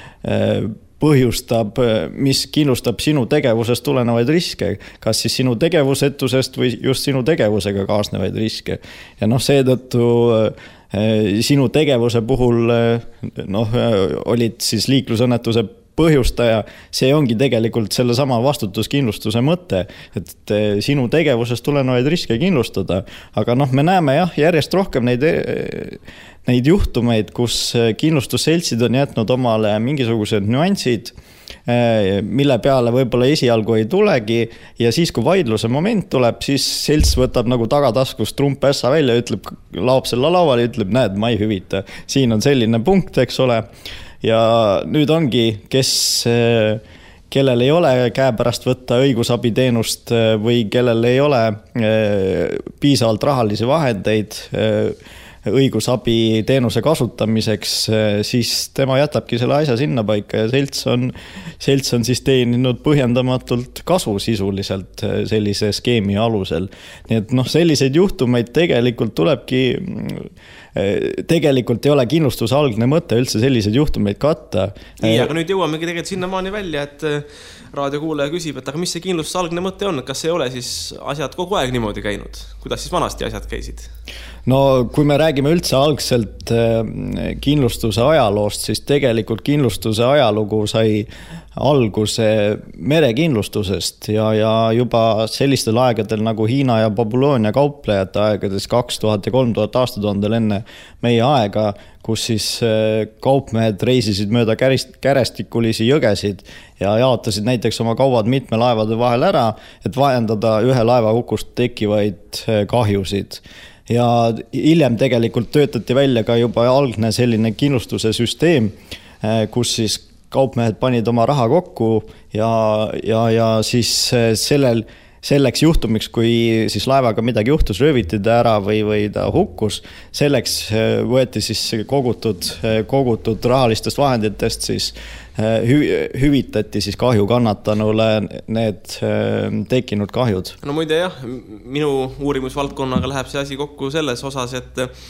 kindlustab sinu tegevusest tulenevaid riske, kas siis sinu tegevusetusest või just sinu tegevusega kaasnevaid riske. Ja seetõttu sinu tegevuse puhul olid siis liiklusõnnetuse põhjustaja, see ongi tegelikult selle sama vastutuskindlustuse mõte, et sinu tegevusest tulenevaid riske kindlustada. Aga me näeme järjest rohkem neid juhtumeid, kus kindlustusseltsid on jätnud omale mingisugused nüansid, mille peale võib-olla esialgu ei tulegi ja siis, kui vaidluse moment tuleb, siis selts võtab nagu tagataskust trumpässa välja, laob selle lauale ja ütleb, näed, ma ei hüvita. Siin on selline punkt, eks ole. Ja nüüd ongi, kellel ei ole käepärast võtta õigusabiteenust või kellel ei ole piisavalt rahalisi vahendeid õigusabi teenuse kasutamiseks, siis tema jätabki selle asja sinna paika ja selts on siis teeninud põhjendamatult kasu sisuliselt sellise skeemi alusel. Nii et selliseid juhtumeid tegelikult ei ole kindlustuse algne mõte üldse selliseid juhtumeid katta. Nii, aga nüüd jõuamegi tegelikult sinnamaani välja, et raadiokuulaja küsib, et aga mis see kindlustuse algne mõte on, kas ei ole siis asjad kogu aeg niimoodi käinud? Kuidas siis vanasti asjad käisid? Kui me räägime üldse algselt kindlustuse ajaloost, siis tegelikult kindlustuse ajalugu sai alguse merekindlustusest ja juba sellistel aegadel nagu Hiina ja Babyloonia kauplejate aegades 2000 ja 3000 aastatuhandel enne meie aega, kus siis kaupmehed reisisid mööda kärestikulisi jõgesid ja jaotasid näiteks oma kaubad mitme laevade vahel ära, et vahendada ühe laevahukust tekkivaid kahjusid. Ja hiljem tegelikult töötati välja ka juba algne selline kindlustuse süsteem, kus siis kaupmehed panid oma raha kokku ja siis selleks juhtumiks, kui siis laevaga midagi juhtus, rööviti ta ära või ta hukkus, selleks võeti siis kogutud rahalistest vahenditest siis hüvitati siis kahju kannatanule need tekkinud kahjud. No muide jah, minu uurimusvaldkonnaga läheb see asi kokku selles osas,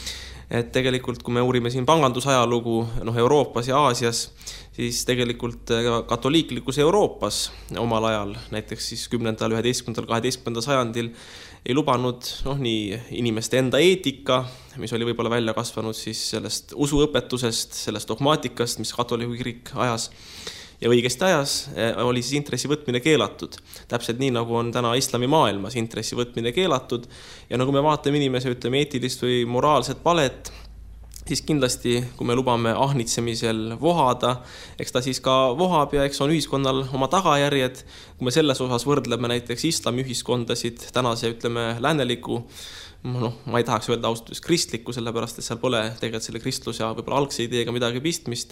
et tegelikult kui me uurime siin pangandusajalugu Euroopas ja Aasias, siis tegelikult katoliiklikus Euroopas omal ajal, näiteks siis 10., 11., 12. sajandil ei lubanud nii inimeste enda eetika, mis oli võib-olla välja kasvanud siis sellest usuõpetusest, sellest dogmaatikast, mis katoliku kirik ajas ja õigesti ajas, oli siis intressi võtmine keelatud. Täpselt nii, nagu on täna islami maailmas intressi võtmine keelatud. Ja nagu me vaatame inimese, ütleme, eetilist või moraalset palet, siis kindlasti, kui me lubame ahnitsemisel vohada, eks ta siis ka vohab ja eks on ühiskonnal oma tagajärjed. Kui me selles osas võrdleme näiteks islami ühiskondasid, tänase, ütleme, lääneliku, ma ei tahaks öelda austus kristliku, sellepärast, et seal pole tegelikult selle kristluse ja võib-olla algse ideega midagi pistmist.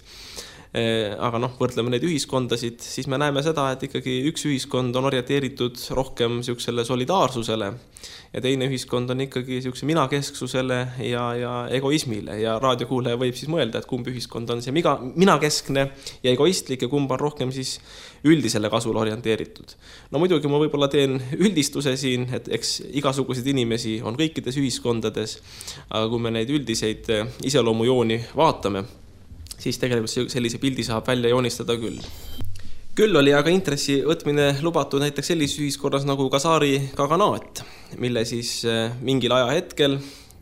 Aga võrdleme neid ühiskondasid, siis me näeme seda, et ikkagi üks ühiskond on orienteeritud rohkem sellisele solidaarsusele ja teine ühiskond on ikkagi sellisele minakesksusele ja egoismile ja raadiokuulaja võib siis mõelda, et kumb ühiskond on see minakeskne ja egoistlik ja kumb on rohkem siis üldisele kasule orienteeritud. No muidugi ma võib-olla teen üldistuse siin, et eks igasuguseid inimesi on kõikides ühiskondades, aga kui me neid üldiseid iseloomujooni vaatame, siis tegelikult sellise pildi saab välja joonistada küll. Küll oli aga intressi võtmine lubatud näiteks sellises ühiskorras nagu Kasari kaganaat, mille siis mingil ajahetkel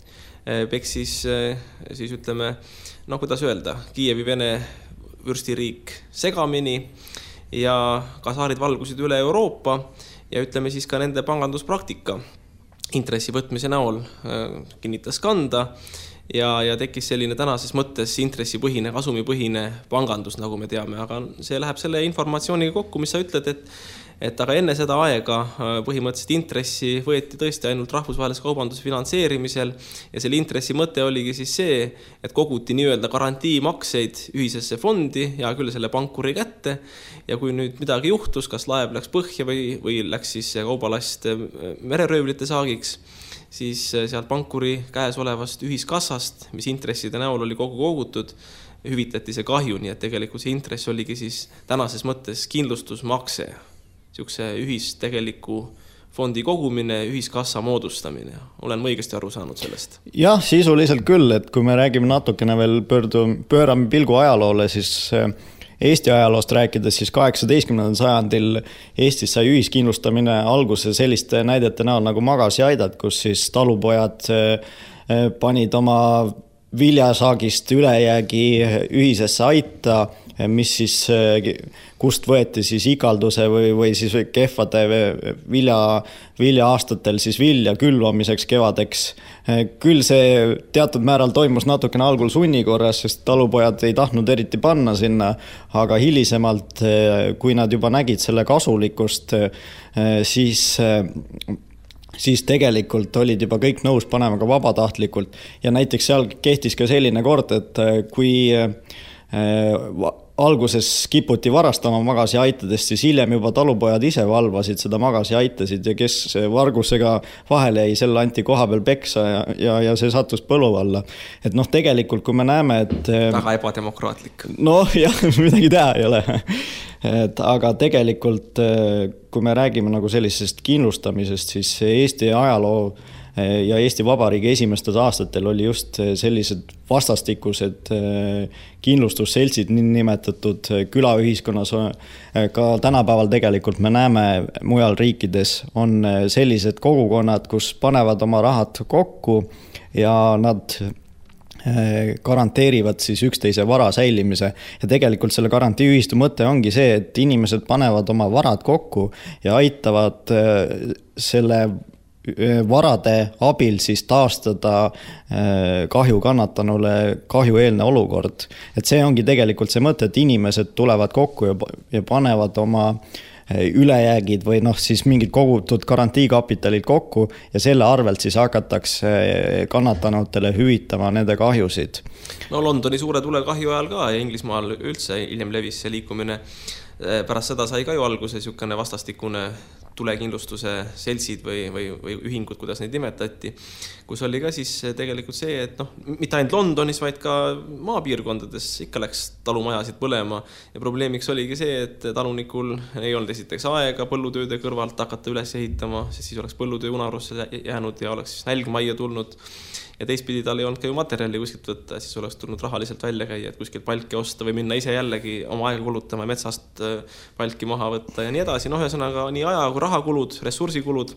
peksis siis ütleme, kuidas öelda, Kiievi Vene vürstiriik segamini ja Kasarid valgusid üle Euroopa ja ütleme siis ka nende panganduspraktika intressi võtmise näol kinnitas kanda ja tekkis selline tänases mõttes intressipõhine, kasumipõhine pangandus, nagu me teame, aga see läheb selle informatsiooniga kokku, mis sa ütled, et aga enne seda aega põhimõtteliselt intressi võeti tõesti ainult rahvusvahelise kaubanduse finantseerimisel ja selle intressi mõte oligi siis see, et koguti nii-öelda garantiimakseid ühisesse fondi ja küll selle pankuri kätte ja kui nüüd midagi juhtus, kas laev läks põhja või läks siis kaubalast mereröövlite saagiks, siis sealt pankuri käes olevast ühiskassast, mis intresside näol oli kogutud, hüvitati see kahju, nii et tegelikult see intress oligi siis tänases mõttes kindlustusmakse, niisuguse ühistegeliku fondi kogumine, ühiskassa moodustamine. Olen ma õigesti aru saanud sellest? Jah, sisuliselt küll, et kui me räägime natukene veel pöörame pilgu ajaloole, siis Eesti ajaloost rääkides siis 18. sajandil Eestis sai ühiskindlustamine alguse selliste näidete näol nagu magasiaidad, kus siis talupojad panid oma viljasaagist ülejäägi ühisesse aita, mis siis, kust võeti siis ikalduse või siis kehvade vilja-aastatel siis vilja külvamiseks kevadeks. Küll see teatud määral toimus natukene algul sunni korras, sest talupojad ei tahtnud eriti panna sinna, aga hilisemalt, kui nad juba nägid selle kasulikust, siis tegelikult olid juba kõik nõus panema ka vabatahtlikult ja näiteks seal kehtis ka selline kord, et kui alguses kiputi varastama magasiaitadest, siis hiljem juba talupojad ise valvasid seda magasiaitasid ja kes vargusega vahele jäi, selle anti koha peal peksa ja see sattus põlu alla. Et tegelikult, kui me näeme, et väga ebademokraatlik. Jah, midagi teha ei ole. Aga tegelikult, kui me räägime nagu sellisest kindlustamisest, siis Eesti ajaloo ja Eesti Vabariigi esimestel aastatel oli just sellised vastastikused kindlustusseltsid, nii nimetatud külaühiskonnas. Ka tänapäeval tegelikult me näeme mujal riikides on sellised kogukonnad, kus panevad oma rahad kokku ja nad garanteerivad siis üksteise vara säilimise ja tegelikult selle garantiiühistu mõte ongi see, et inimesed panevad oma varad kokku ja aitavad selle varade abil siis taastada kahju kannatanule kahjueelne olukord. Et see ongi tegelikult see mõte, et inimesed tulevad kokku ja panevad oma ülejäägid või siis mingid kogutud garantiikapitalid kokku ja selle arvelt siis hakatakse kannatanutele hüvitama nende kahjusid. Londoni suure tulekahju ajal ka ja Inglismaal üldse hiljem levis see liikumine. Pärast seda sai ka ju alguse niisugune vastastikune tulekindlustuse seltsid või ühingud, kuidas neid nimetati, kus oli ka siis tegelikult see, et mitte ainult Londonis, vaid ka maapiirkondades ikka läks talumajasid põlema ja probleemiks oligi see, et talunikul ei olnud esiteks aega põllutööde kõrvalt hakata üles ehitama, sest siis oleks põllutöö unarusse jäänud ja oleks nälg majja tulnud ja teistpidi tal ei olnud ka ju materjali kuskilt võtta, siis oleks tulnud rahaliselt välja käia, et kuskilt palki osta või minna ise jällegi oma aega kulutama ja metsast palki maha võtta ja nii edasi. Ühesõnaga nii aja kui rahakulud, ressursikulud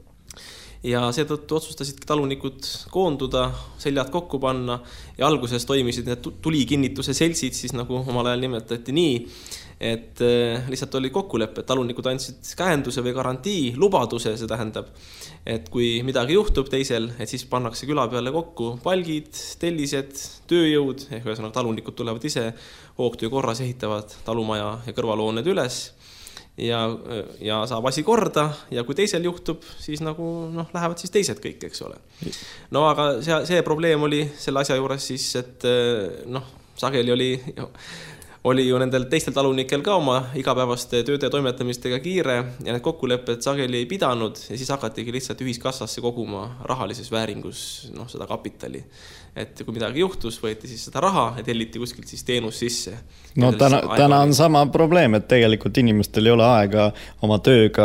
ja seetõttu otsustasidki talunikud koonduda, seljad kokku panna ja alguses toimisid need tulikinnituse seltsid, siis nagu omal ajal nimetati nii, et lihtsalt oli kokkulepe, et talunikud andsid käenduse või garantii, lubaduse, see tähendab, et kui midagi juhtub teisel, et siis pannakse küla peale kokku palgid, tellised, tööjõud, ehk ühesõnaga talunikud tulevad ise hoogtöö korras, ehitavad talumaja ja kõrvalhooned üles ja saab asi korda ja kui teisel juhtub, siis nagu lähevad siis teised kõik, eks ole. No aga see probleem oli selle asja juures siis, et sageli oli ju nendel teistel talunikel ka oma igapäevaste tööde toimetamistega kiire ja need kokkulepped sageli ei pidanud ja siis hakatigi lihtsalt ühiskassasse koguma rahalises vääringus seda kapitali. Et kui midagi juhtus, võeti siis seda raha ja telliti kuskilt siis teenus sisse. No täna on sama probleem, et tegelikult inimestel ei ole aega oma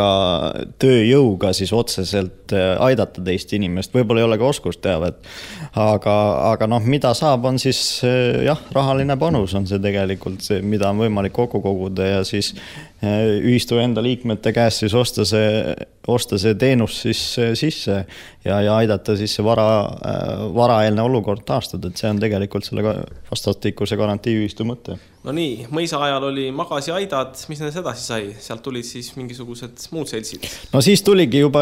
tööjõuga siis otseselt aidata teist inimest, võib-olla ei ole ka oskusteavet, aga mida saab on siis rahaline panus on see tegelikult see, mida on võimalik kokku koguda ja siis ühistu enda liikmete käest siis osta see teenus siis sisse ja aidata siis see varaeelne olukord taastada, et see on tegelikult selle vastastikuse garantiiühistu mõte. No nii, mõisa ajal oli magasi aidad, mis nendest edasi sai? Sealt tulid siis mingisugused muud seltsid? No siis tuligi juba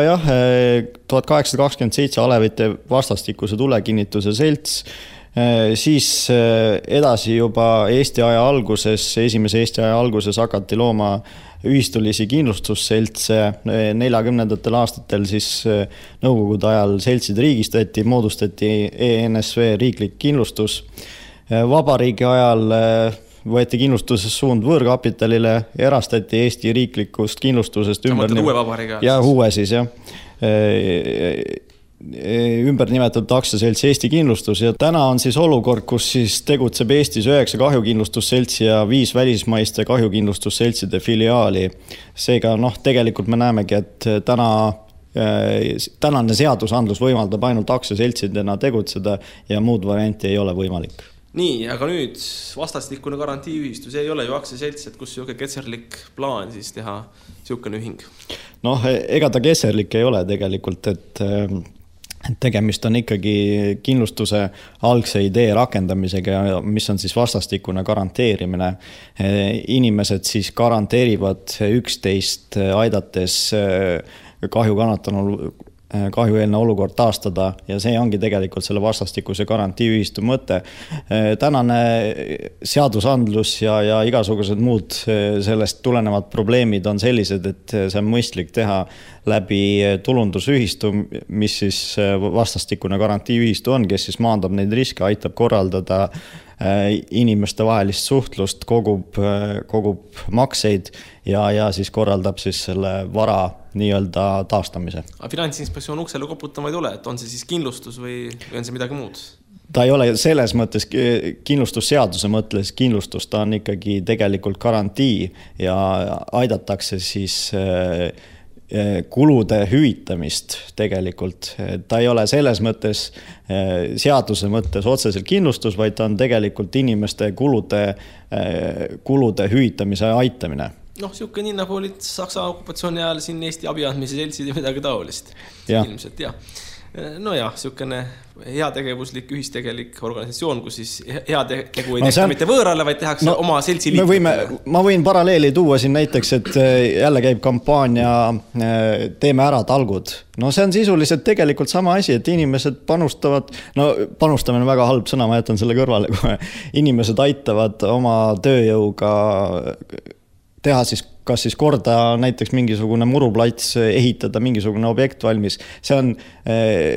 1827 Alevite vastastikuse tulekinnituse selts, siis edasi juba esimese Eesti aja alguses hakati looma ühistulisi kindlustusseltse, 40ndatel aastatel siis nõukogude ajal seltsid riigistati, moodustati ENSV riiklik kindlustus. Vabariigi ajal võeti kindlustuses suund võõrkapitalile, erastati Eesti riiklikust kindlustusest uue siis ümber nimetatud aktsiaselts Eesti Kindlustus ja täna on siis olukord, kus siis tegutseb Eestis 9 kahjukindlustusseltsi ja 5 välismaiste kahjukindlustusseltside filiaali. Seega tegelikult me näemegi, et tänane seadusandlus võimaldab ainult aktsiaseltsidena tegutseda ja muud varianti ei ole võimalik. Nii, aga nüüd vastastikune garantiiühistu, see ei ole ju aktsiaselts, et kus siuke ketserlik plaan siis teha siukene ühing? Ega ta ketserlik ei ole tegelikult, et tegemist on ikkagi kindlustuse algse idee rakendamisega, mis on siis vastastikune garanteerimine. Inimesed siis garanteerivad üksteist aidates kahjueelne olukord taastada ja see ongi tegelikult selle vastastikuse garantiiühistu mõte. Tänane seadusandlus ja igasugused muud sellest tulenevad probleemid on sellised, et see on mõistlik teha läbi tulundusühistu, mis siis vastastikune garantiiühistu on, kes siis maandab neid riske, aitab korraldada inimeste vahelist suhtlust, kogub makseid ja siis korraldab siis selle vara nii-öelda taastamise. Finantsinspektsioon uksele koputama ei tule, et on see siis kindlustus või on see midagi muud? Ta ei ole selles mõttes kindlustusseaduse mõtles kindlustus, ta on ikkagi tegelikult garantii ja aidatakse siis kulude hüvitamist tegelikult. Ta ei ole selles mõttes seaduse mõttes otseselt kindlustus, vaid ta on tegelikult inimeste kulude hüvitamise aitamine. Siuke nii nagu olid Saksa okupatsiooni ajal siin Eesti abiandmise seltsid ja midagi taolist. Ilmselt, siukene heategevuslik, ühistegelik organisatsioon, kus siis heategu ei tehta mitte võõrale, vaid tehakse oma seltsi liikmetele. Ma võin paralleeli tuua siin näiteks, et jälle käib kampaania Teeme ära talgud. See on sisuliselt tegelikult sama asi, et inimesed panustavad, panustamine on väga halb sõna, ma jätan selle kõrvale, kui inimesed aitavad oma tööjõuga teha siis kas siis korda näiteks mingisugune muruplats, ehitada mingisugune objekt valmis. See on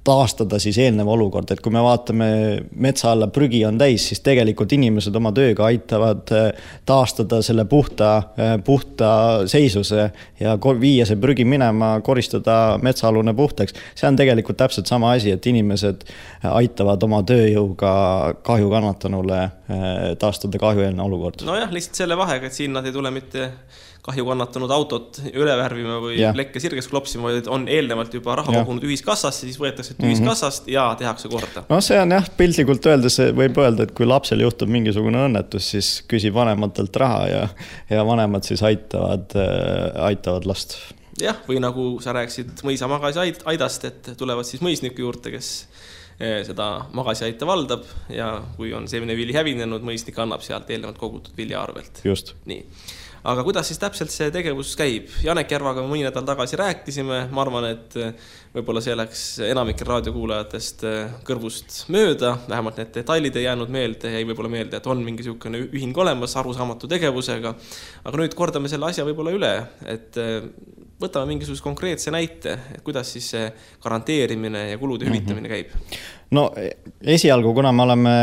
taastada siis eelnev olukord, et kui me vaatame metsa alla prügi on täis, siis tegelikult inimesed oma tööga aitavad taastada selle puhta seisuse ja viia see prügi minema, koristada metsaalune puhtaks. See on tegelikult täpselt sama asi, et inimesed aitavad oma tööjõuga kahju kannatanule taastada kahjueelne olukord. Nojah, lihtsalt selle vahega, et siin nad ei tule mitte kahju kannatanud autot üle värvima või lekke sirgeks klopsima, vaid on eelnevalt juba raha kogunud ühiskassasse, siis võetakse ühiskassast ja tehakse korda. No see on jah, piltlikult öeldes võib öelda, et kui lapsel juhtub mingisugune õnnetus, siis küsib vanematelt raha ja vanemad siis aitavad last. Jah, või nagu sa rääksid mõisa magasi aidast, et tulevad siis mõisniku juurde, kes seda magasi aita valdab ja kui on seemnevili hävinenud, mõisnik annab sealt eelnevalt kogutud vilja arvelt. Just. Nii. Aga kuidas siis täpselt see tegevus käib? Janek Järvaga mõni nädal tagasi rääkisime, ma arvan, et võib-olla see läks enamikel raadiokuulajatest kõrvust mööda, vähemalt need detailid ei jäänud meelde, jäi võib-olla meelde, et on mingi niisugune ühing olemas arusaamatu tegevusega. Aga nüüd kordame selle asja võib-olla üle, et võtame mingisuguse konkreetse näite, et kuidas siis see garanteerimine ja kulude hüvitamine käib? No esialgu, kuna me oleme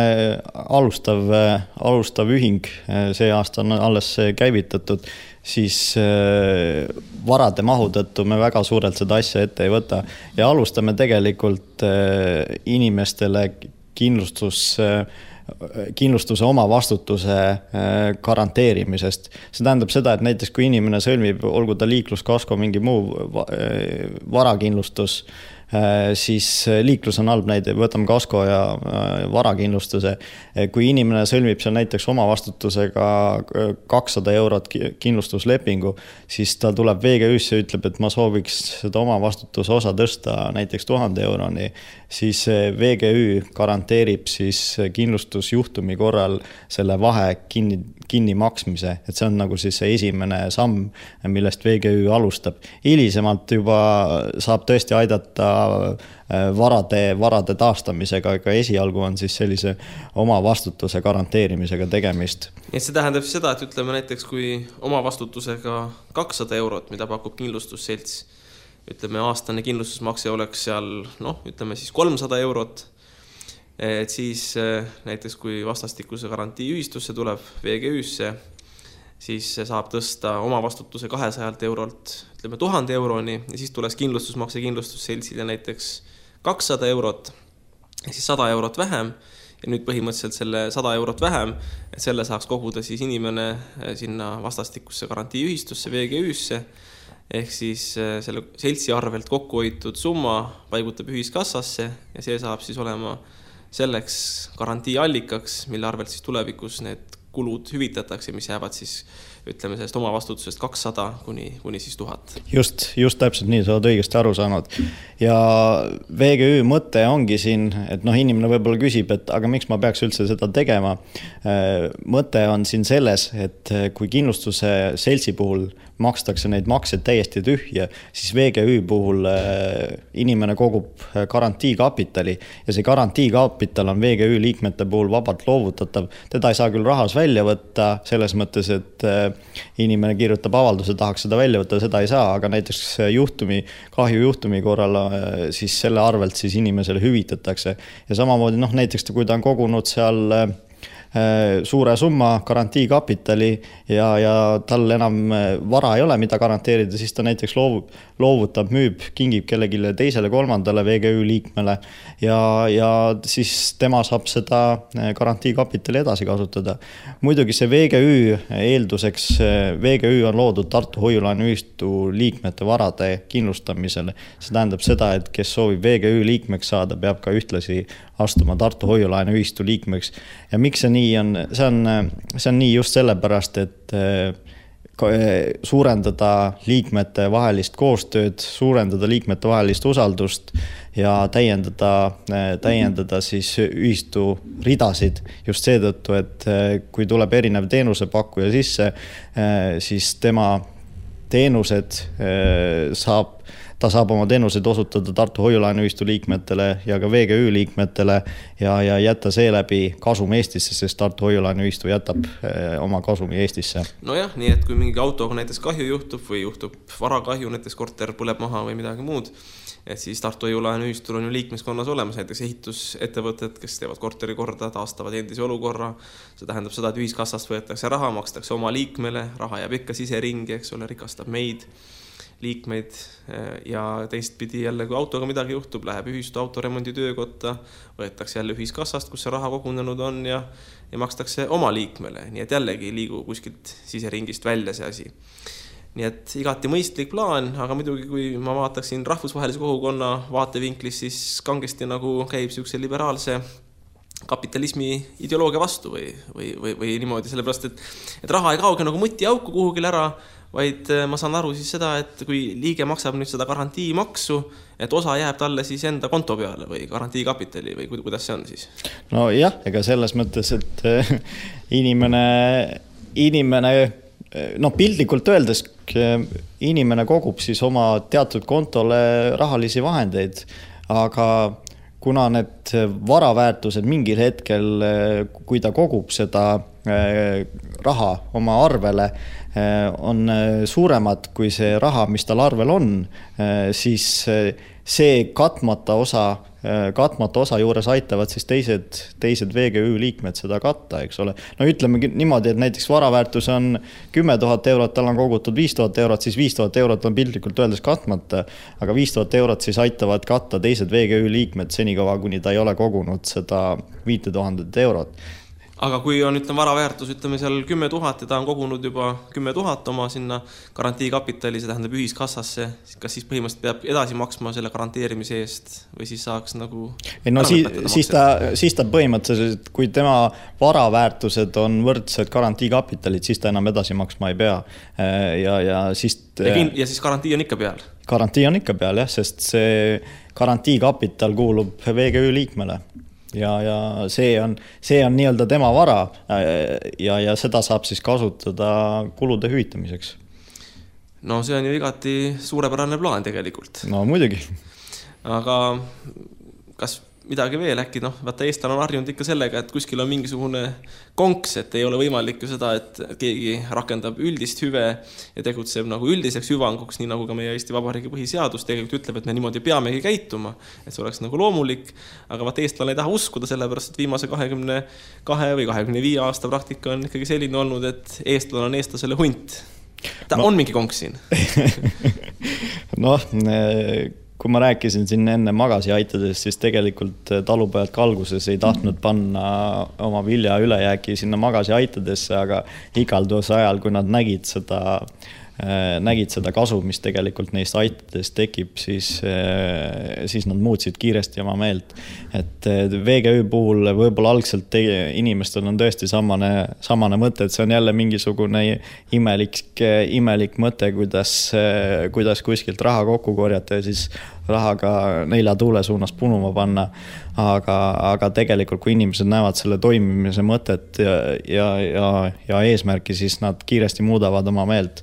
alustav ühing, see aasta on alles käivitatud, siis varade mahu tõttu me väga suurelt seda asja ette ei võta ja alustame tegelikult inimestele kindlustuse oma vastutuse garanteerimisest. See tähendab seda, et näiteks kui inimene sõlmib, olgu ta liikluskasko, mingi muu varakindlustus, siis liiklus on halb näide, võtame kasko ja varakindlustuse. Kui inimene sõlmib seal näiteks oma vastutusega 200 eurot kindlustuslepingu, siis ta tuleb VGÜ-sse ja ütleb, et ma sooviks seda oma vastutuse osa tõsta näiteks 1000 euroni, siis VGÜ garanteerib siis kindlustusjuhtumi korral selle vahe kinni maksmise, et see on nagu siis see esimene samm, millest VGÜ alustab. Hilisemalt juba saab tõesti aidata varade taastamisega, aga esialgu on siis sellise oma vastutuse garanteerimisega tegemist. Ja see tähendab seda, et ütleme näiteks, kui oma vastutusega 200 eurot, mida pakub kindlustusselts, ütleme aastane kindlustusmakse oleks seal, ütleme siis 300 eurot, et siis näiteks kui vastastikuse garantii ühistusse tuleb VGÜ-sse, siis saab tõsta oma vastutuse 200 eurolt, ütleme 1000 euroni ja siis tuleks kindlustusmakse kindlustusseltsile näiteks 200 eurot, siis 100 eurot vähem ja nüüd põhimõtteliselt selle 100 eurot vähem, et selle saaks koguda siis inimene sinna vastastikusse garantii ühistusse VGÜ-sse, ehk siis selle seltsi arvelt kokkuhoitud summa paigutab ühiskassasse ja see saab siis olema selleks garantii allikaks, mille arvelt siis tulevikus need kulud hüvitatakse, mis jäävad siis, ütleme, sellest oma vastutusest 200 kuni siis 1000. Just täpselt nii, sa oled õigesti aru saanud. Ja VGÜ mõte ongi siin, et inimene võib-olla küsib, et aga miks ma peaks üldse seda tegema? Mõte on siin selles, et kui kindlustuse seltsi puhul makstakse neid makseid täiesti tühja, siis VGÜ puhul inimene kogub garantiikapitali ja see garantiikapital on VGÜ liikmete puhul vabalt loovutatav. Teda ei saa küll rahas välja võtta, selles mõttes, et inimene kirjutab avalduse, tahaks seda välja võtta, seda ei saa, aga näiteks kahjujuhtumi korral siis selle arvelt siis inimesele hüvitatakse. Ja samamoodi näiteks kui ta on kogunud seal suure summa garantiikapitali ja tal enam vara ei ole, mida garanteerida, siis ta näiteks loovutab, müüb, kingib kellegile teisele, kolmandale VGÜ liikmele ja siis tema saab seda garantiikapitali edasi kasutada. Muidugi see VGÜ eelduseks, VGÜ on loodud Tartu Hoiulaenuühistu liikmete varade kindlustamisele. See tähendab seda, et kes soovib VGÜ liikmeks saada, peab ka ühtlasi astuma Tartu Hoiulaenuühistu liikmeks. Ja miks see nii on? See on nii just sellepärast, et suurendada liikmete vahelist koostööd, suurendada liikmete vahelist usaldust ja täiendada siis ühistu ridasid just seetõttu, et kui tuleb erinev teenusepakkuja sisse, siis tema teenused ta saab oma teenuseid osutada Tartu Hoiulaenuühistu liikmetele ja ka VGÜ liikmetele ja jätta seeläbi kasum Eestisse, sest Tartu Hoiulaenuühistu jätab oma kasumi Eestisse. Nojah, nii et kui mingi autoga näiteks kahju juhtub või juhtub varakahju, näiteks korter põleb maha või midagi muud, et siis Tartu Hoiu-laenuühistul on ju liikmeskonnas olemas näiteks ehitusettevõtted, kes teevad korteri korda, taastavad endise olukorra. See tähendab seda, et ühiskassast võetakse raha, makstakse oma liikmele, raha jääb ikka siseringi, eks ole, rikastab meid liikmeid ja teistpidi jälle, kui autoga midagi juhtub, läheb ühistu autoremondi töökotta, võetakse jälle ühiskassast, kus see raha kogunenud on ja makstakse oma liikmele, nii et jällegi liigu kuskilt siseringist välja see asi. Nii et igati mõistlik plaan, aga muidugi kui ma vaataksin rahvusvahelise kogukonna vaatevinklis, siis kangesti nagu käib siukse liberaalse kapitalismi ideoloogia vastu või niimoodi, sellepärast, et raha ei kauge nagu mõtiauku kuhugil ära, vaid ma saan aru siis seda, et kui liige maksab nüüd seda garantiimaksu, et osa jääb talle siis enda konto peale või garantiikapitali või kuidas see on siis? No jah, ega selles mõttes, et inimene piltlikult öeldes inimene kogub siis oma teatud kontole rahalisi vahendeid, aga kuna need varaväärtused mingil hetkel, kui ta kogub seda raha oma arvele, on suuremad kui see raha, mis tal arvel on, siis see katmata osa juures aitavad siis teised VGÜ liikmed seda katta, eks ole. No ütleme niimoodi, et näiteks varaväärtus on 10 000 eurot, tal on kogutud 5000 eurot, siis 5000 eurot on piltlikult öeldes katmata, aga 5000 eurot siis aitavad katta teised VGÜ liikmed senikaua, kuni ta ei ole kogunud seda 5000 eurot. Aga kui on varaväärtus, seal 10 000 ja ta on kogunud juba 10 000 oma sinna garantiikapitali, see tähendab ühiskassasse, kas siis põhimõtteliselt peab edasi maksma selle garanteerimise eest või siis saaks nagu... siis ta põhimõtteliselt, kui tema varaväärtused on võrdsed garantiikapitalid, siis ta enam edasi maksma ei pea. Ja siis garantii on ikka peal? Garantii on ikka peal, jah, sest see garantiikapital kuulub VGÜ liikmele. Ja see on nii-öelda tema vara ja seda saab siis kasutada kulude hüvitamiseks. No see on ju igati suurepärane plaan tegelikult. No muidugi. Aga kas midagi veel äkki, vaata eestlane on harjunud ikka sellega, et kuskil on mingisugune konks, et ei ole võimalik ju seda, et keegi rakendab üldist hüve ja tegutseb nagu üldiseks hüvanguks, nii nagu ka meie Eesti Vabariigi põhiseadus tegelikult ütleb, et me niimoodi peamegi käituma, et see oleks nagu loomulik, aga vaat eestlane ei taha uskuda sellepärast, et viimase 22 või 25 aasta praktika on ikkagi selline olnud, et eestlane on eestlasele hunt. On mingi konks siin? Kui ma rääkisin siin enne magasiaitadest, siis tegelikult talupojad alguses ei tahtnud panna oma vilja ülejääki sinna magasiaitadesse, aga igalduse ajal, kui nad nägid seda kasu, mis tegelikult neist aitadest tekib, siis nad muutsid kiiresti oma meelt. Et VGÜ puhul võib-olla algselt inimestel on tõesti samane mõte, et see on jälle mingisugune imelik mõte, kuidas kuskilt raha kokku korjata ja siis rahaga 4 tuule suunas punuma panna, aga tegelikult kui inimesed näevad selle toimimise mõtet ja eesmärki, siis nad kiiresti muudavad oma meelt.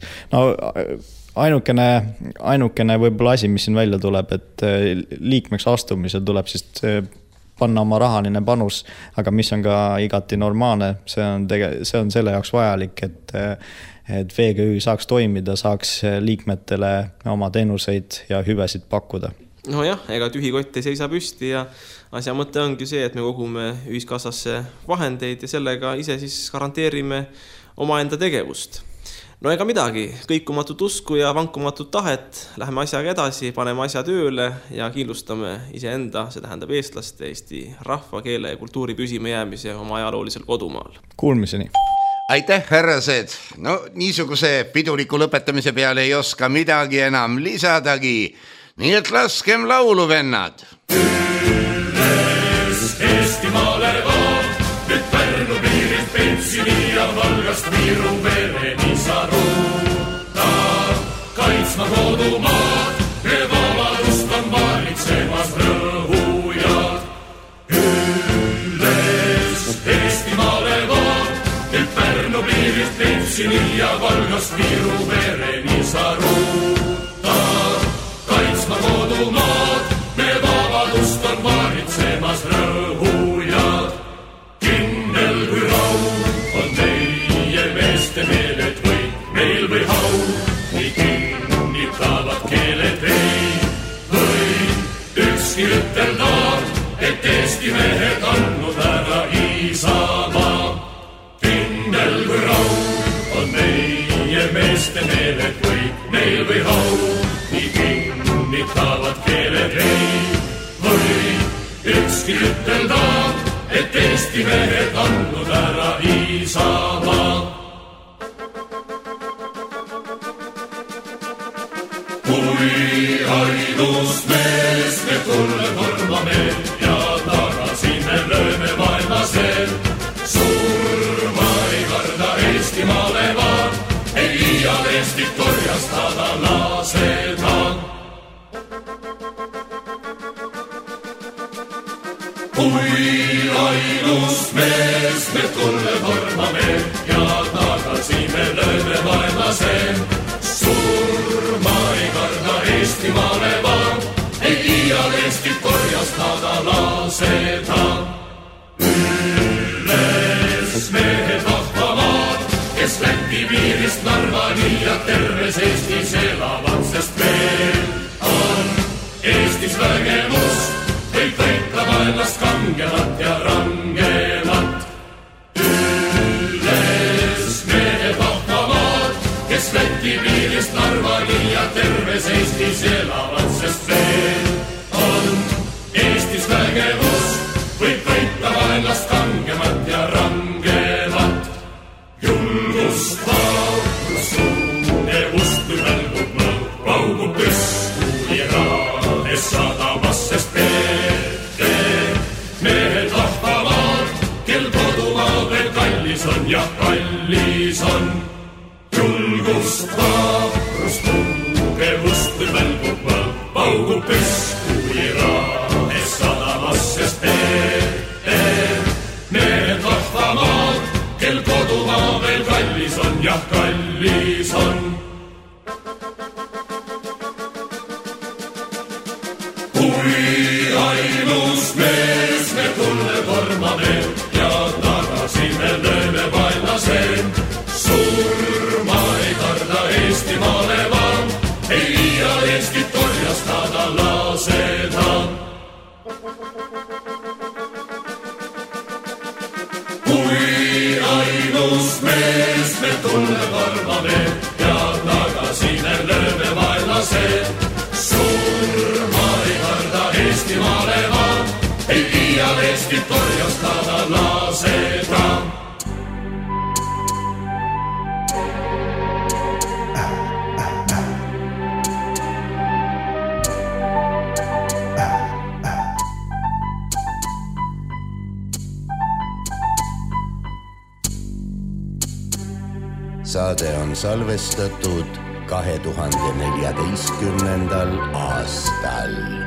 Ainukene võib-olla asi, mis siin välja tuleb, et liikmeks astumisel tuleb siis panna oma rahaline panus, aga mis on ka igati normaalne, see on selle jaoks vajalik, et VGÜ saaks toimida, saaks liikmetele oma teenuseid ja hüvesid pakkuda. No jah, ega tühikott ei seisa püsti ja asja mõte ongi see, et me kogume ühiskassasse vahendeid ja sellega ise siis garanteerime omaenda tegevust. No ega midagi, kõikumatut usku ja vankumatut tahet, läheme asjaga edasi, paneme asja tööle ja kindlustame iseenda, see tähendab eestlaste, Eesti rahva, keele ja kultuuri püsime jäämise oma ajaloolisel kodumaal. Kuulmiseni! Aitäh, härrased! No niisuguse piduliku lõpetamise peale ei oska midagi enam lisadagi, nii et laskem laulu, vennad! Üles Eestimaale vaat, nüüd Pärnu piirist Pentsini ja Valgast Viru vereni sa ruuta. Kaitsma kodumaad, me vabadust on valitsemas rõhujad. Üles Eestimaale vaat, nüüd Pärnu piirist Pentsini ja Valgast Viru vereni sa ruuta. Kaitsma kodumaad, me vabadust on valitsemas rõhujad. Kindel kui raud on meie meeste meeled võit meil või haud, nii kinnitavad keeled ei võit. ükski ütelda, et Eesti mehed andnud ära Isamaa. Kindel kui raud on meie meeste meeled kõik meil või raud, nii kinnitavad keeled ei või ükski ütelda, et Eesti mehed andnud ära Isamaa. Kui ainus mees me tulle tormame ja tagasi me lööme vaenlasel, surma ei karda Eestimaale vaan, ei iial Eestit korjastada laseda. Kui ainus mees me tulle tormame ja tagasi me lööme vaenlasel, surma ei karda Eestimaale vaan, ei iial Eestit korjastada laseda. Üles mehed vahvamaad, kes Läti piirist Narvani ja terves Eestis elavad, sest meil on Eestis vägemus, võib võita vaenlast kangemat ja rangemat. Üles mehed vahvamaad, kes Läti piirist Narvani ja terves Eestis elavad, sest veel on Eestis vägevus, võib võita vaenlast kangemat ja rangemat. Julgust, vaurust, tunnevust, välgub mõõg, paugub püsku ja raades sadamas, sest mehed vahvamaad, kel kodumaa veel kallis on ja kallis on. Julgust, vaprust, tugevust või välgub mõõg, paugub püsku ja raades sadamas, sest mehed vahvamaad, kel kodumaa veel kallis on ja kallis on. Kui ainus mees me tulle tormame ja tagasi me lööme vaenlasel, surma ei karda Eestimaale vaan, ei iial Eestit korjastada laseda. Kui ainus mees me tulle tormame ja tagasi me lööme vaenlasel, surma ei karda Eestimaale vaan, ei iial Eestit korjastada laseda. Saade on salvestatud 2014. aastal.